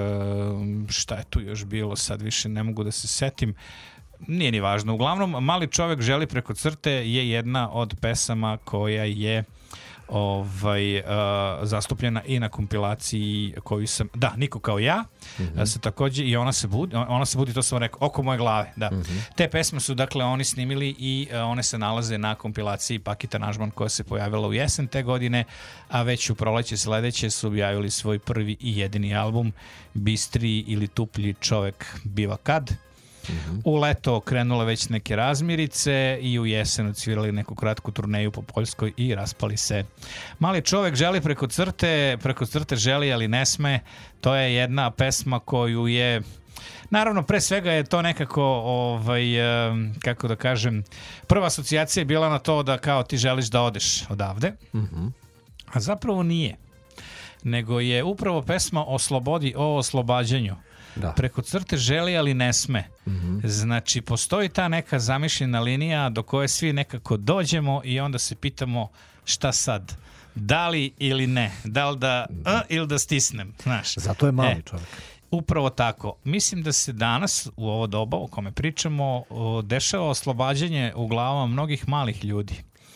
uh, šta je tu još bilo, sad više ne mogu da se setim, nije ni važno. Uglavnom, Mali čovek želi preko crte je jedna od pesama koja je ovaj, uh, zastupljena i na kompilaciji koju sam, da, Niko kao ja, mm-hmm. se takođe i ona se budi, ona se budi, to sam rekao, Oko moje glave, da. Mm-hmm. Te pesme su, dakle, oni snimili i uh, one se nalaze na kompilaciji Pakit aranžman koja se pojavila u jesen te godine, a već u proleće sledeće su objavili svoj prvi i jedini album Bistriji ili tuplji čovek biva kad. Mm-hmm. U leto krenule već neke razmirice i u jesen odsvirali neku kratku turneju po Poljskoj i raspali se. Mali čovek želi preko crte, preko crte želi ali ne sme. To je jedna pesma koju je, naravno pre svega je to nekako ovaj, kako da kažem, prva asocijacija je bila na to da kao ti želiš da odeš odavde, mm-hmm. a zapravo nije, nego je upravo pesma o slobodi, o oslobađanju. Da. Preko crte želi, ali ne sme. Mm-hmm. Znači, postoji ta neka zamišljena linija do koje svi nekako dođemo i onda se pitamo šta sad? Da li ili ne? Da li da a, ili da stisnem? Znaš. Zato je mali e, čovjek. Upravo tako. Mislim da se danas u ovo doba o kome pričamo dešava oslobađanje u glavama mnogih malih ljudi.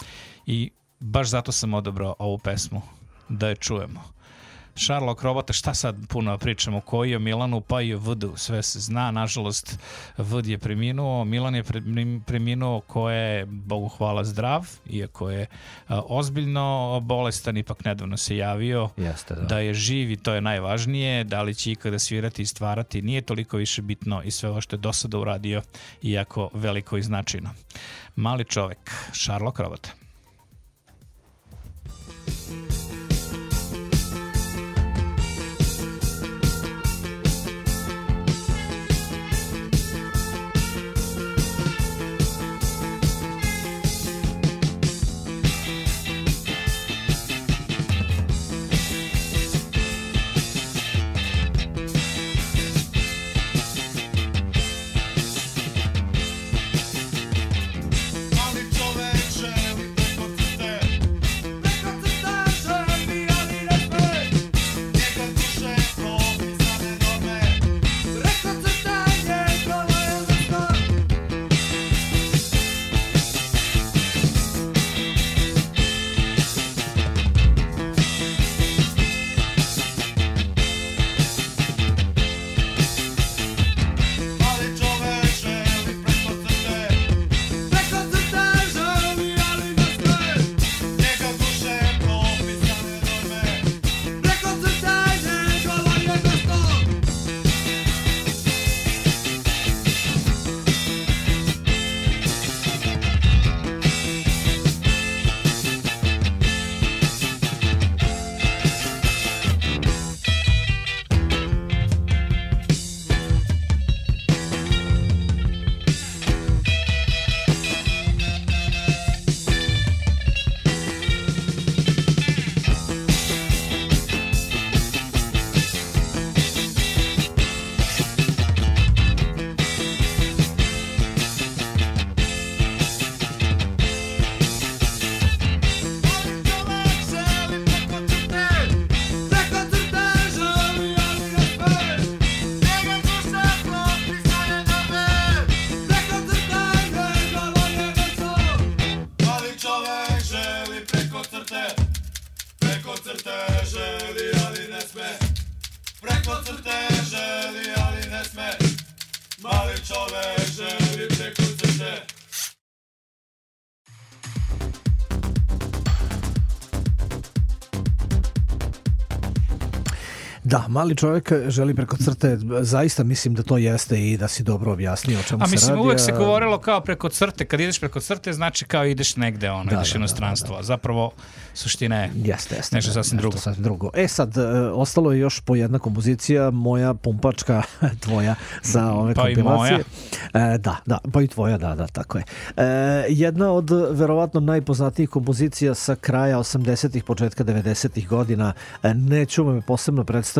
I baš zato sam odabrao ovu pesmu da je čujemo. Sherlock Robota, šta sad puno pričamo, koji je Milanu, pa i o Vudu, sve se zna, nažalost Vud je preminuo, Milan je preminuo ko je, Bogu hvala, zdrav, iako je a, ozbiljno bolestan, ipak nedavno se javio. Jeste, da. da je živ i to je najvažnije, da li će ikada svirati i stvarati, nije toliko više bitno i sve ovo što je do sada uradio, iako veliko i značajno. Mali čovek, Sherlock Robota. Da, mali čovjek želi preko crte, zaista mislim da to jeste i da si dobro objasnio o čemu se radi. A mislim, uvek se govorilo kao preko crte, kad ideš preko crte znači kao ideš negde, ono, da, ideš da, inostranstvo, da, da, da. Zapravo suština je jeste, jeste, nešto sasvim drugo. Sasvim drugo. E sad, ostalo je još po jedna kompozicija, moja pumpačka, tvoja, sa ove pa kompilacije. I moja. E, da, da, pa i tvoja, da, da, tako je. E, jedna od verovatno najpoznatijih kompozicija sa kraja osamdesetih, početka devedesetih godina, neću me posebno predstaviti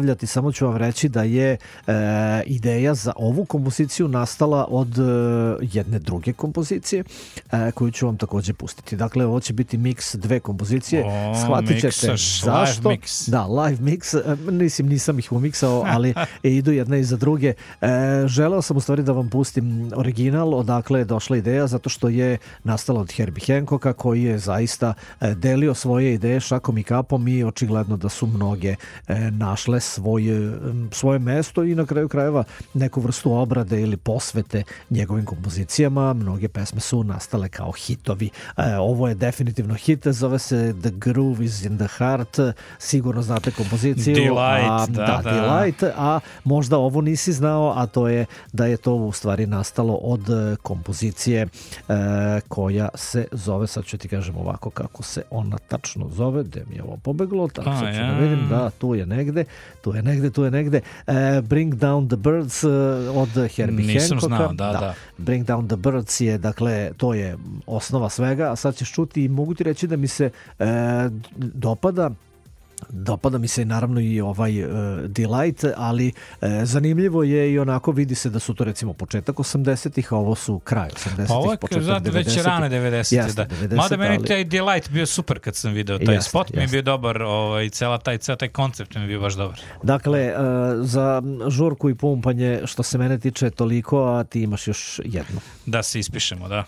nastavljati, samo ću vam reći da je e, ideja za ovu kompoziciju nastala od e, jedne druge kompozicije e, koju ću vam takođe pustiti. Dakle, ovo će biti miks dve kompozicije. O, Shvatit ćete miksaš, zašto. live mix. Da, live mix. E, Nisim, nisam ih umiksao, ali idu jedna iza druge. E, želeo sam u stvari da vam pustim original, odakle je došla ideja, zato što je nastala od Herbie Hancocka, koji je zaista e, delio svoje ideje šakom i kapom i očigledno da su mnoge e, našle svoje, svoje mesto i na kraju krajeva neku vrstu obrade ili posvete njegovim kompozicijama. Mnoge pesme su nastale kao hitovi. E, ovo je definitivno hit, zove se The Groove is in the Heart. Sigurno znate kompoziciju. Delight, a, da, da, da. Delight, a možda ovo nisi znao, a to je da je to u stvari nastalo od e, kompozicije e, koja se zove, sad ću ti kažem ovako kako se ona tačno zove, gde mi je ovo pobeglo, tako A, sad ću ja. da vidim, da, tu je negde, tu je negde, tu je negde. E, Bring Down the Birds e, od Herbie Nisam Hancocka. znao, da, da. Bring Down the Birds je, dakle, to je osnova svega, a sad ćeš čuti i mogu ti reći da mi se e, dopada Dopada mi se naravno i ovaj uh, Delight, ali uh, zanimljivo je i onako vidi se da su to recimo početak osamdesetih, a ovo su kraj osamdesetih, Pa ovo je početak zato već devedesetih. rane devedesete, Jeste, da. devedesete, Mada meni ali- taj Delight bio super kad sam video taj Jeste, spot, mi je jeste. bio dobar, ovaj, cela taj, cela taj koncept mi je bio baš dobar. Dakle, uh, za žurku i pumpanje, što se mene tiče, toliko, a ti imaš još jednu. Da se ispišemo, da.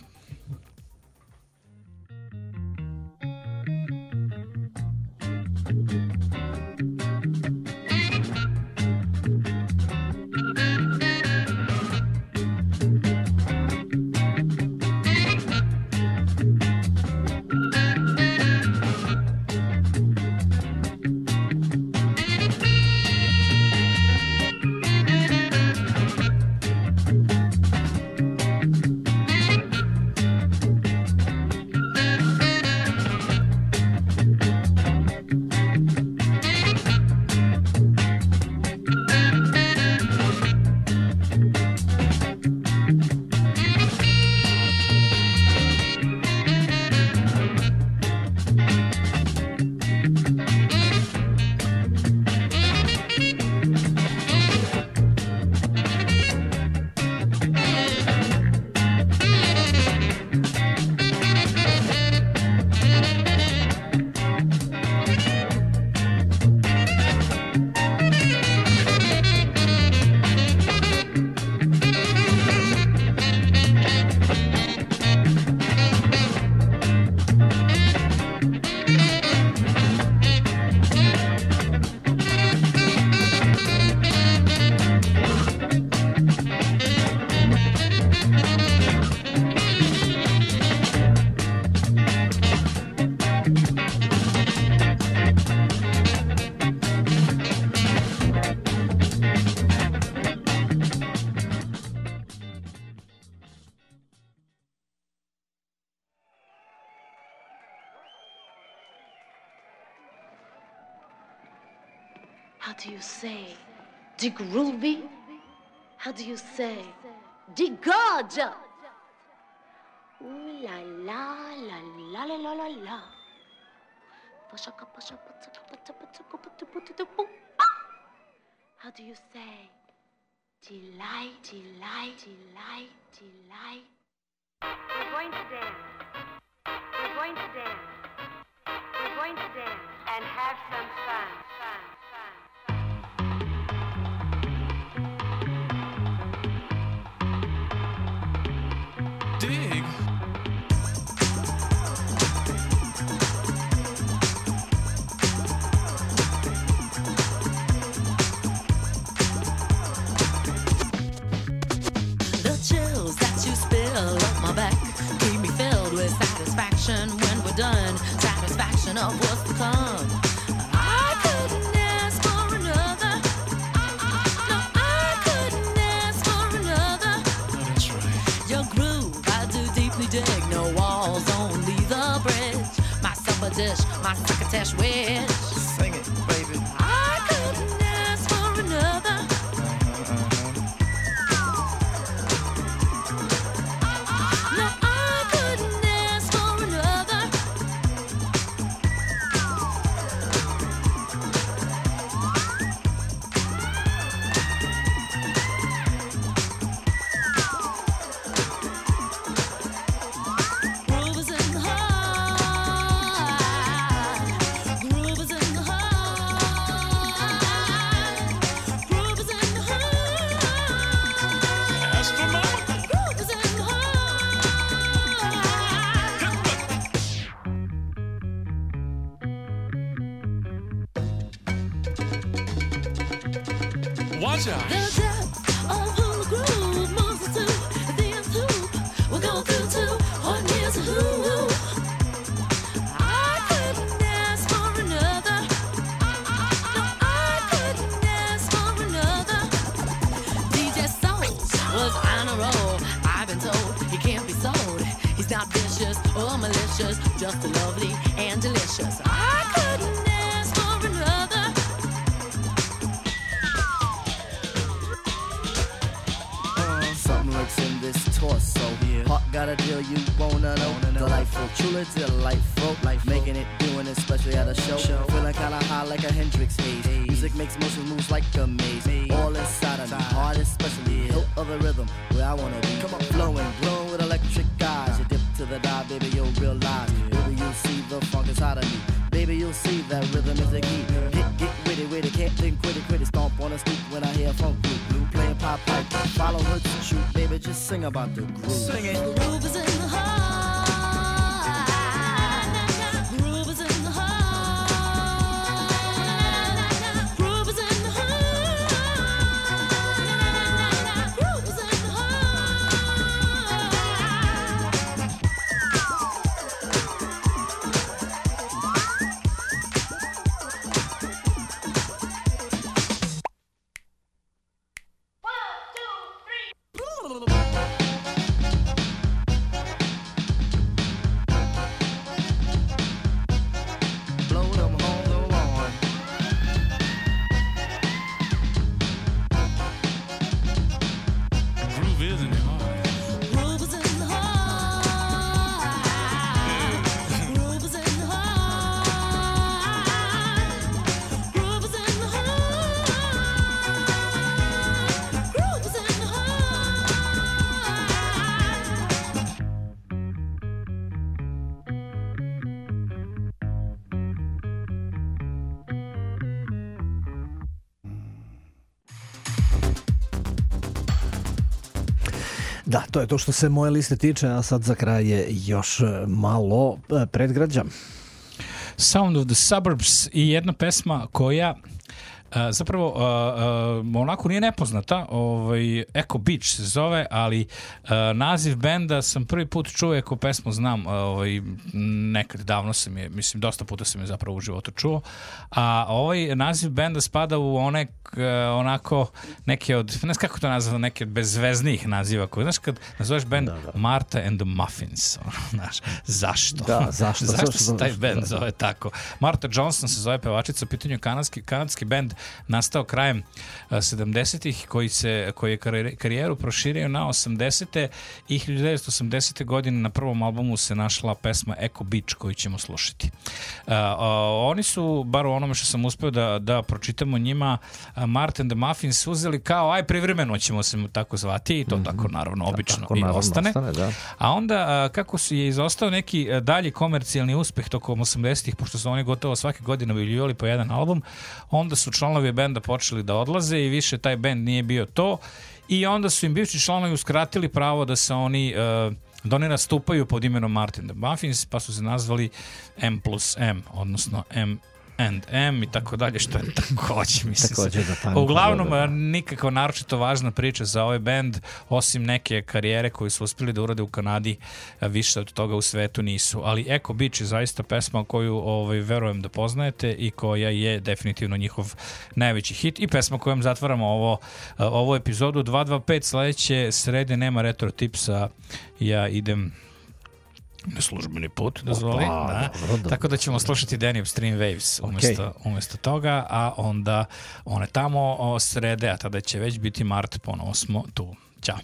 How do you say? De groovy? How do you say? De gorgeous? Ooh la la la la la la la la. How do you say? Delight, delight, delight, delight. We're going to dance. We're going to dance. We're going to dance and have some fun. Fun, fun, fun. Dig. The chills that you spill up my back keep me filled with satisfaction when we're done. Satisfaction of what's to come. I couldn't ask for another. No, I couldn't ask for another. That's right. Your groove, I do deeply dig. No walls, only the bridge. My supper dish, my succotash wish. Sing it, baby. I couldn't ask for another. No, I couldn't ask for another. Watch out. The depth of hula groove, multitude, the nth hoop. We'll go through two, one here's a who. I couldn't ask for another. No, I couldn't ask for another. D J Souls was on a roll. I've been told he can't be sold. He's not vicious or malicious, just lovely and delicious. I couldn't ask for another. Something lurks in this torso. Yeah. Heart got a deal you wanna know. Delightful, truly delightful. Life making it, doing it, especially at a show. show. Feeling kinda high like a Hendrix haze. haze. Music makes motion moves like a maze. maze. All inside of me, heart especially. Yeah. Hilt of the rhythm, where I wanna be. Come on, flowing, glowing with electric eyes. You dip to the dive, baby, you'll realize. Yeah. Baby, you'll see the funk inside of me. Baby, you'll see that rhythm is the key. Get, get witty, witty, can't think, quit it, quit it. Stomp on the stoop when I hear funk blue, blue playing pop pipe. Follow her to shoot, baby, just sing about the groove. Sing it. The groove is in the heart. The groove is in the heart. Groove is in the heart. Groove is in the Blow them home the lawn. Groove is in the heart. groove is in the heart. Groove is in the heart. Groove is in the heart. Groove is in the Da, to je to što se moje liste tiče, a sad za kraj je još e, malo e, predgrađa. Sound of the Suburbs i jedna pesma koja Uh, zapravo uh, uh, onako nije nepoznata, ovaj, Echo Beach se zove, ali uh, naziv benda sam prvi put čuo, ako pesmu znam, ovaj, nekad davno sam je, mislim dosta puta sam je zapravo u životu čuo, a ovaj naziv benda spada u one uh, onako neke od, ne znam kako to nazva, neke od bezveznijih naziva koji, znaš kad nazoveš band da, da. Martha and the Muffins, ono, znaš, zašto? Da, zašto? zašto zašto se taj da, band da. zove tako? Martha Johnson se zove pevačica, u pitanju kanadski, kanadski band nastao krajem sedamdesetih koji se koji je karijeru proširio na osamdesete i hiljadu devetsto osamdesete godine na prvom albumu se našla pesma Echo Beach koju ćemo slušati. Uh, uh, oni su, bar u onome što sam uspeo da, da pročitamo njima, uh, Martha and the Muffins uzeli kao aj privremeno ćemo se tako zvati i to mm-hmm. tako naravno obično tako, i naravno ostane. ostane da. A onda uh, kako su je izostao neki uh, dalji komercijalni uspeh tokom osamdesetih, pošto su oni gotovo svake godine objavljivali po jedan album, onda su članovi benda počeli da odlaze i više taj bend nije bio to i onda su im bivši članovi uskratili pravo da se oni uh, da oni nastupaju pod imenom Martha and the Muffins, pa su se nazvali M plus M, odnosno M and M i tako dalje, što je takođe, mislim. Takođe da tanko, uglavnom, da, da. nikako naročito važna priča za ovaj bend, osim neke karijere koju su uspeli da urade u Kanadi, više od toga u svetu nisu. Ali Echo Beach je zaista pesma koju ovaj, verujem da poznajete i koja je definitivno njihov najveći hit i pesma kojom zatvaramo ovo, ovu epizodu. Dva dva pet sledeće srede nema retro tipsa, ja idem na službeni put, dozvoli. Da. Dobro, dobro. Tako da ćemo slušati Danny Upstream Waves umjesto, okay. umjesto toga, a onda one tamo o srede, a tada će već biti mart, ponovo smo tu. Ćao.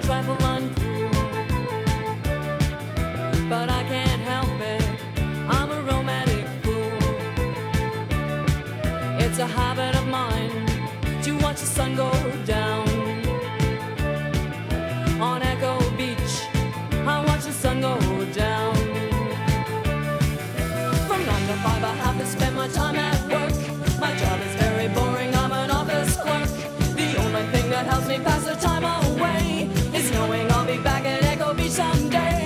trifle uncool, but I can't help it. I'm a romantic fool. It's a habit of mine to watch the sun go down on Echo Beach. I watch the sun go down. From nine to five, I have to spend my time at work. My job is very boring. I'm an office clerk. The only thing that helps me pass the time away is knowing I'll be back at Echo Beach someday.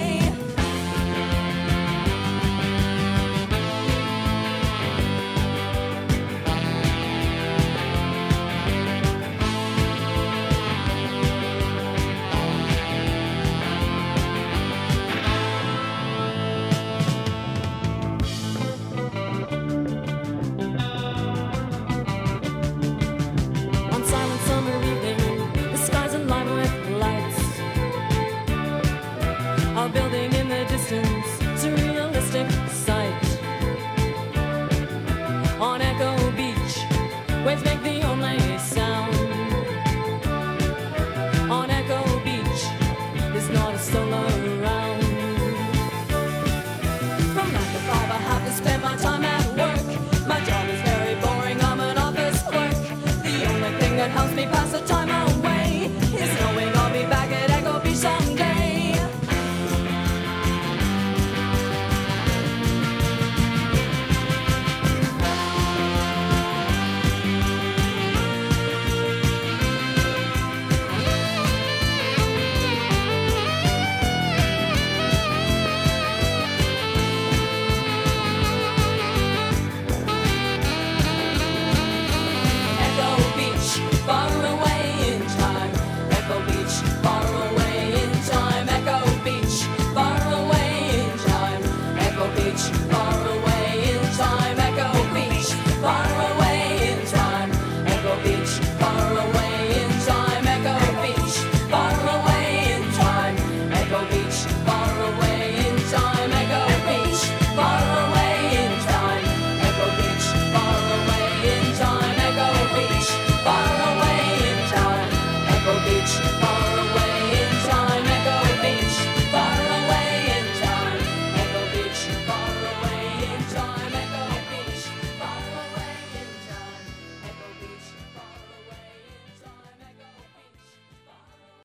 On silent summer evening, the sky's alive with lights. A building in the distance, surrealistic sight. On Echo Beach, waves make the only sound. On Echo Beach, there's not a soul around. From nine to five, I have to spend my time at work. My job is very boring. I'm an office clerk. The only thing that helps me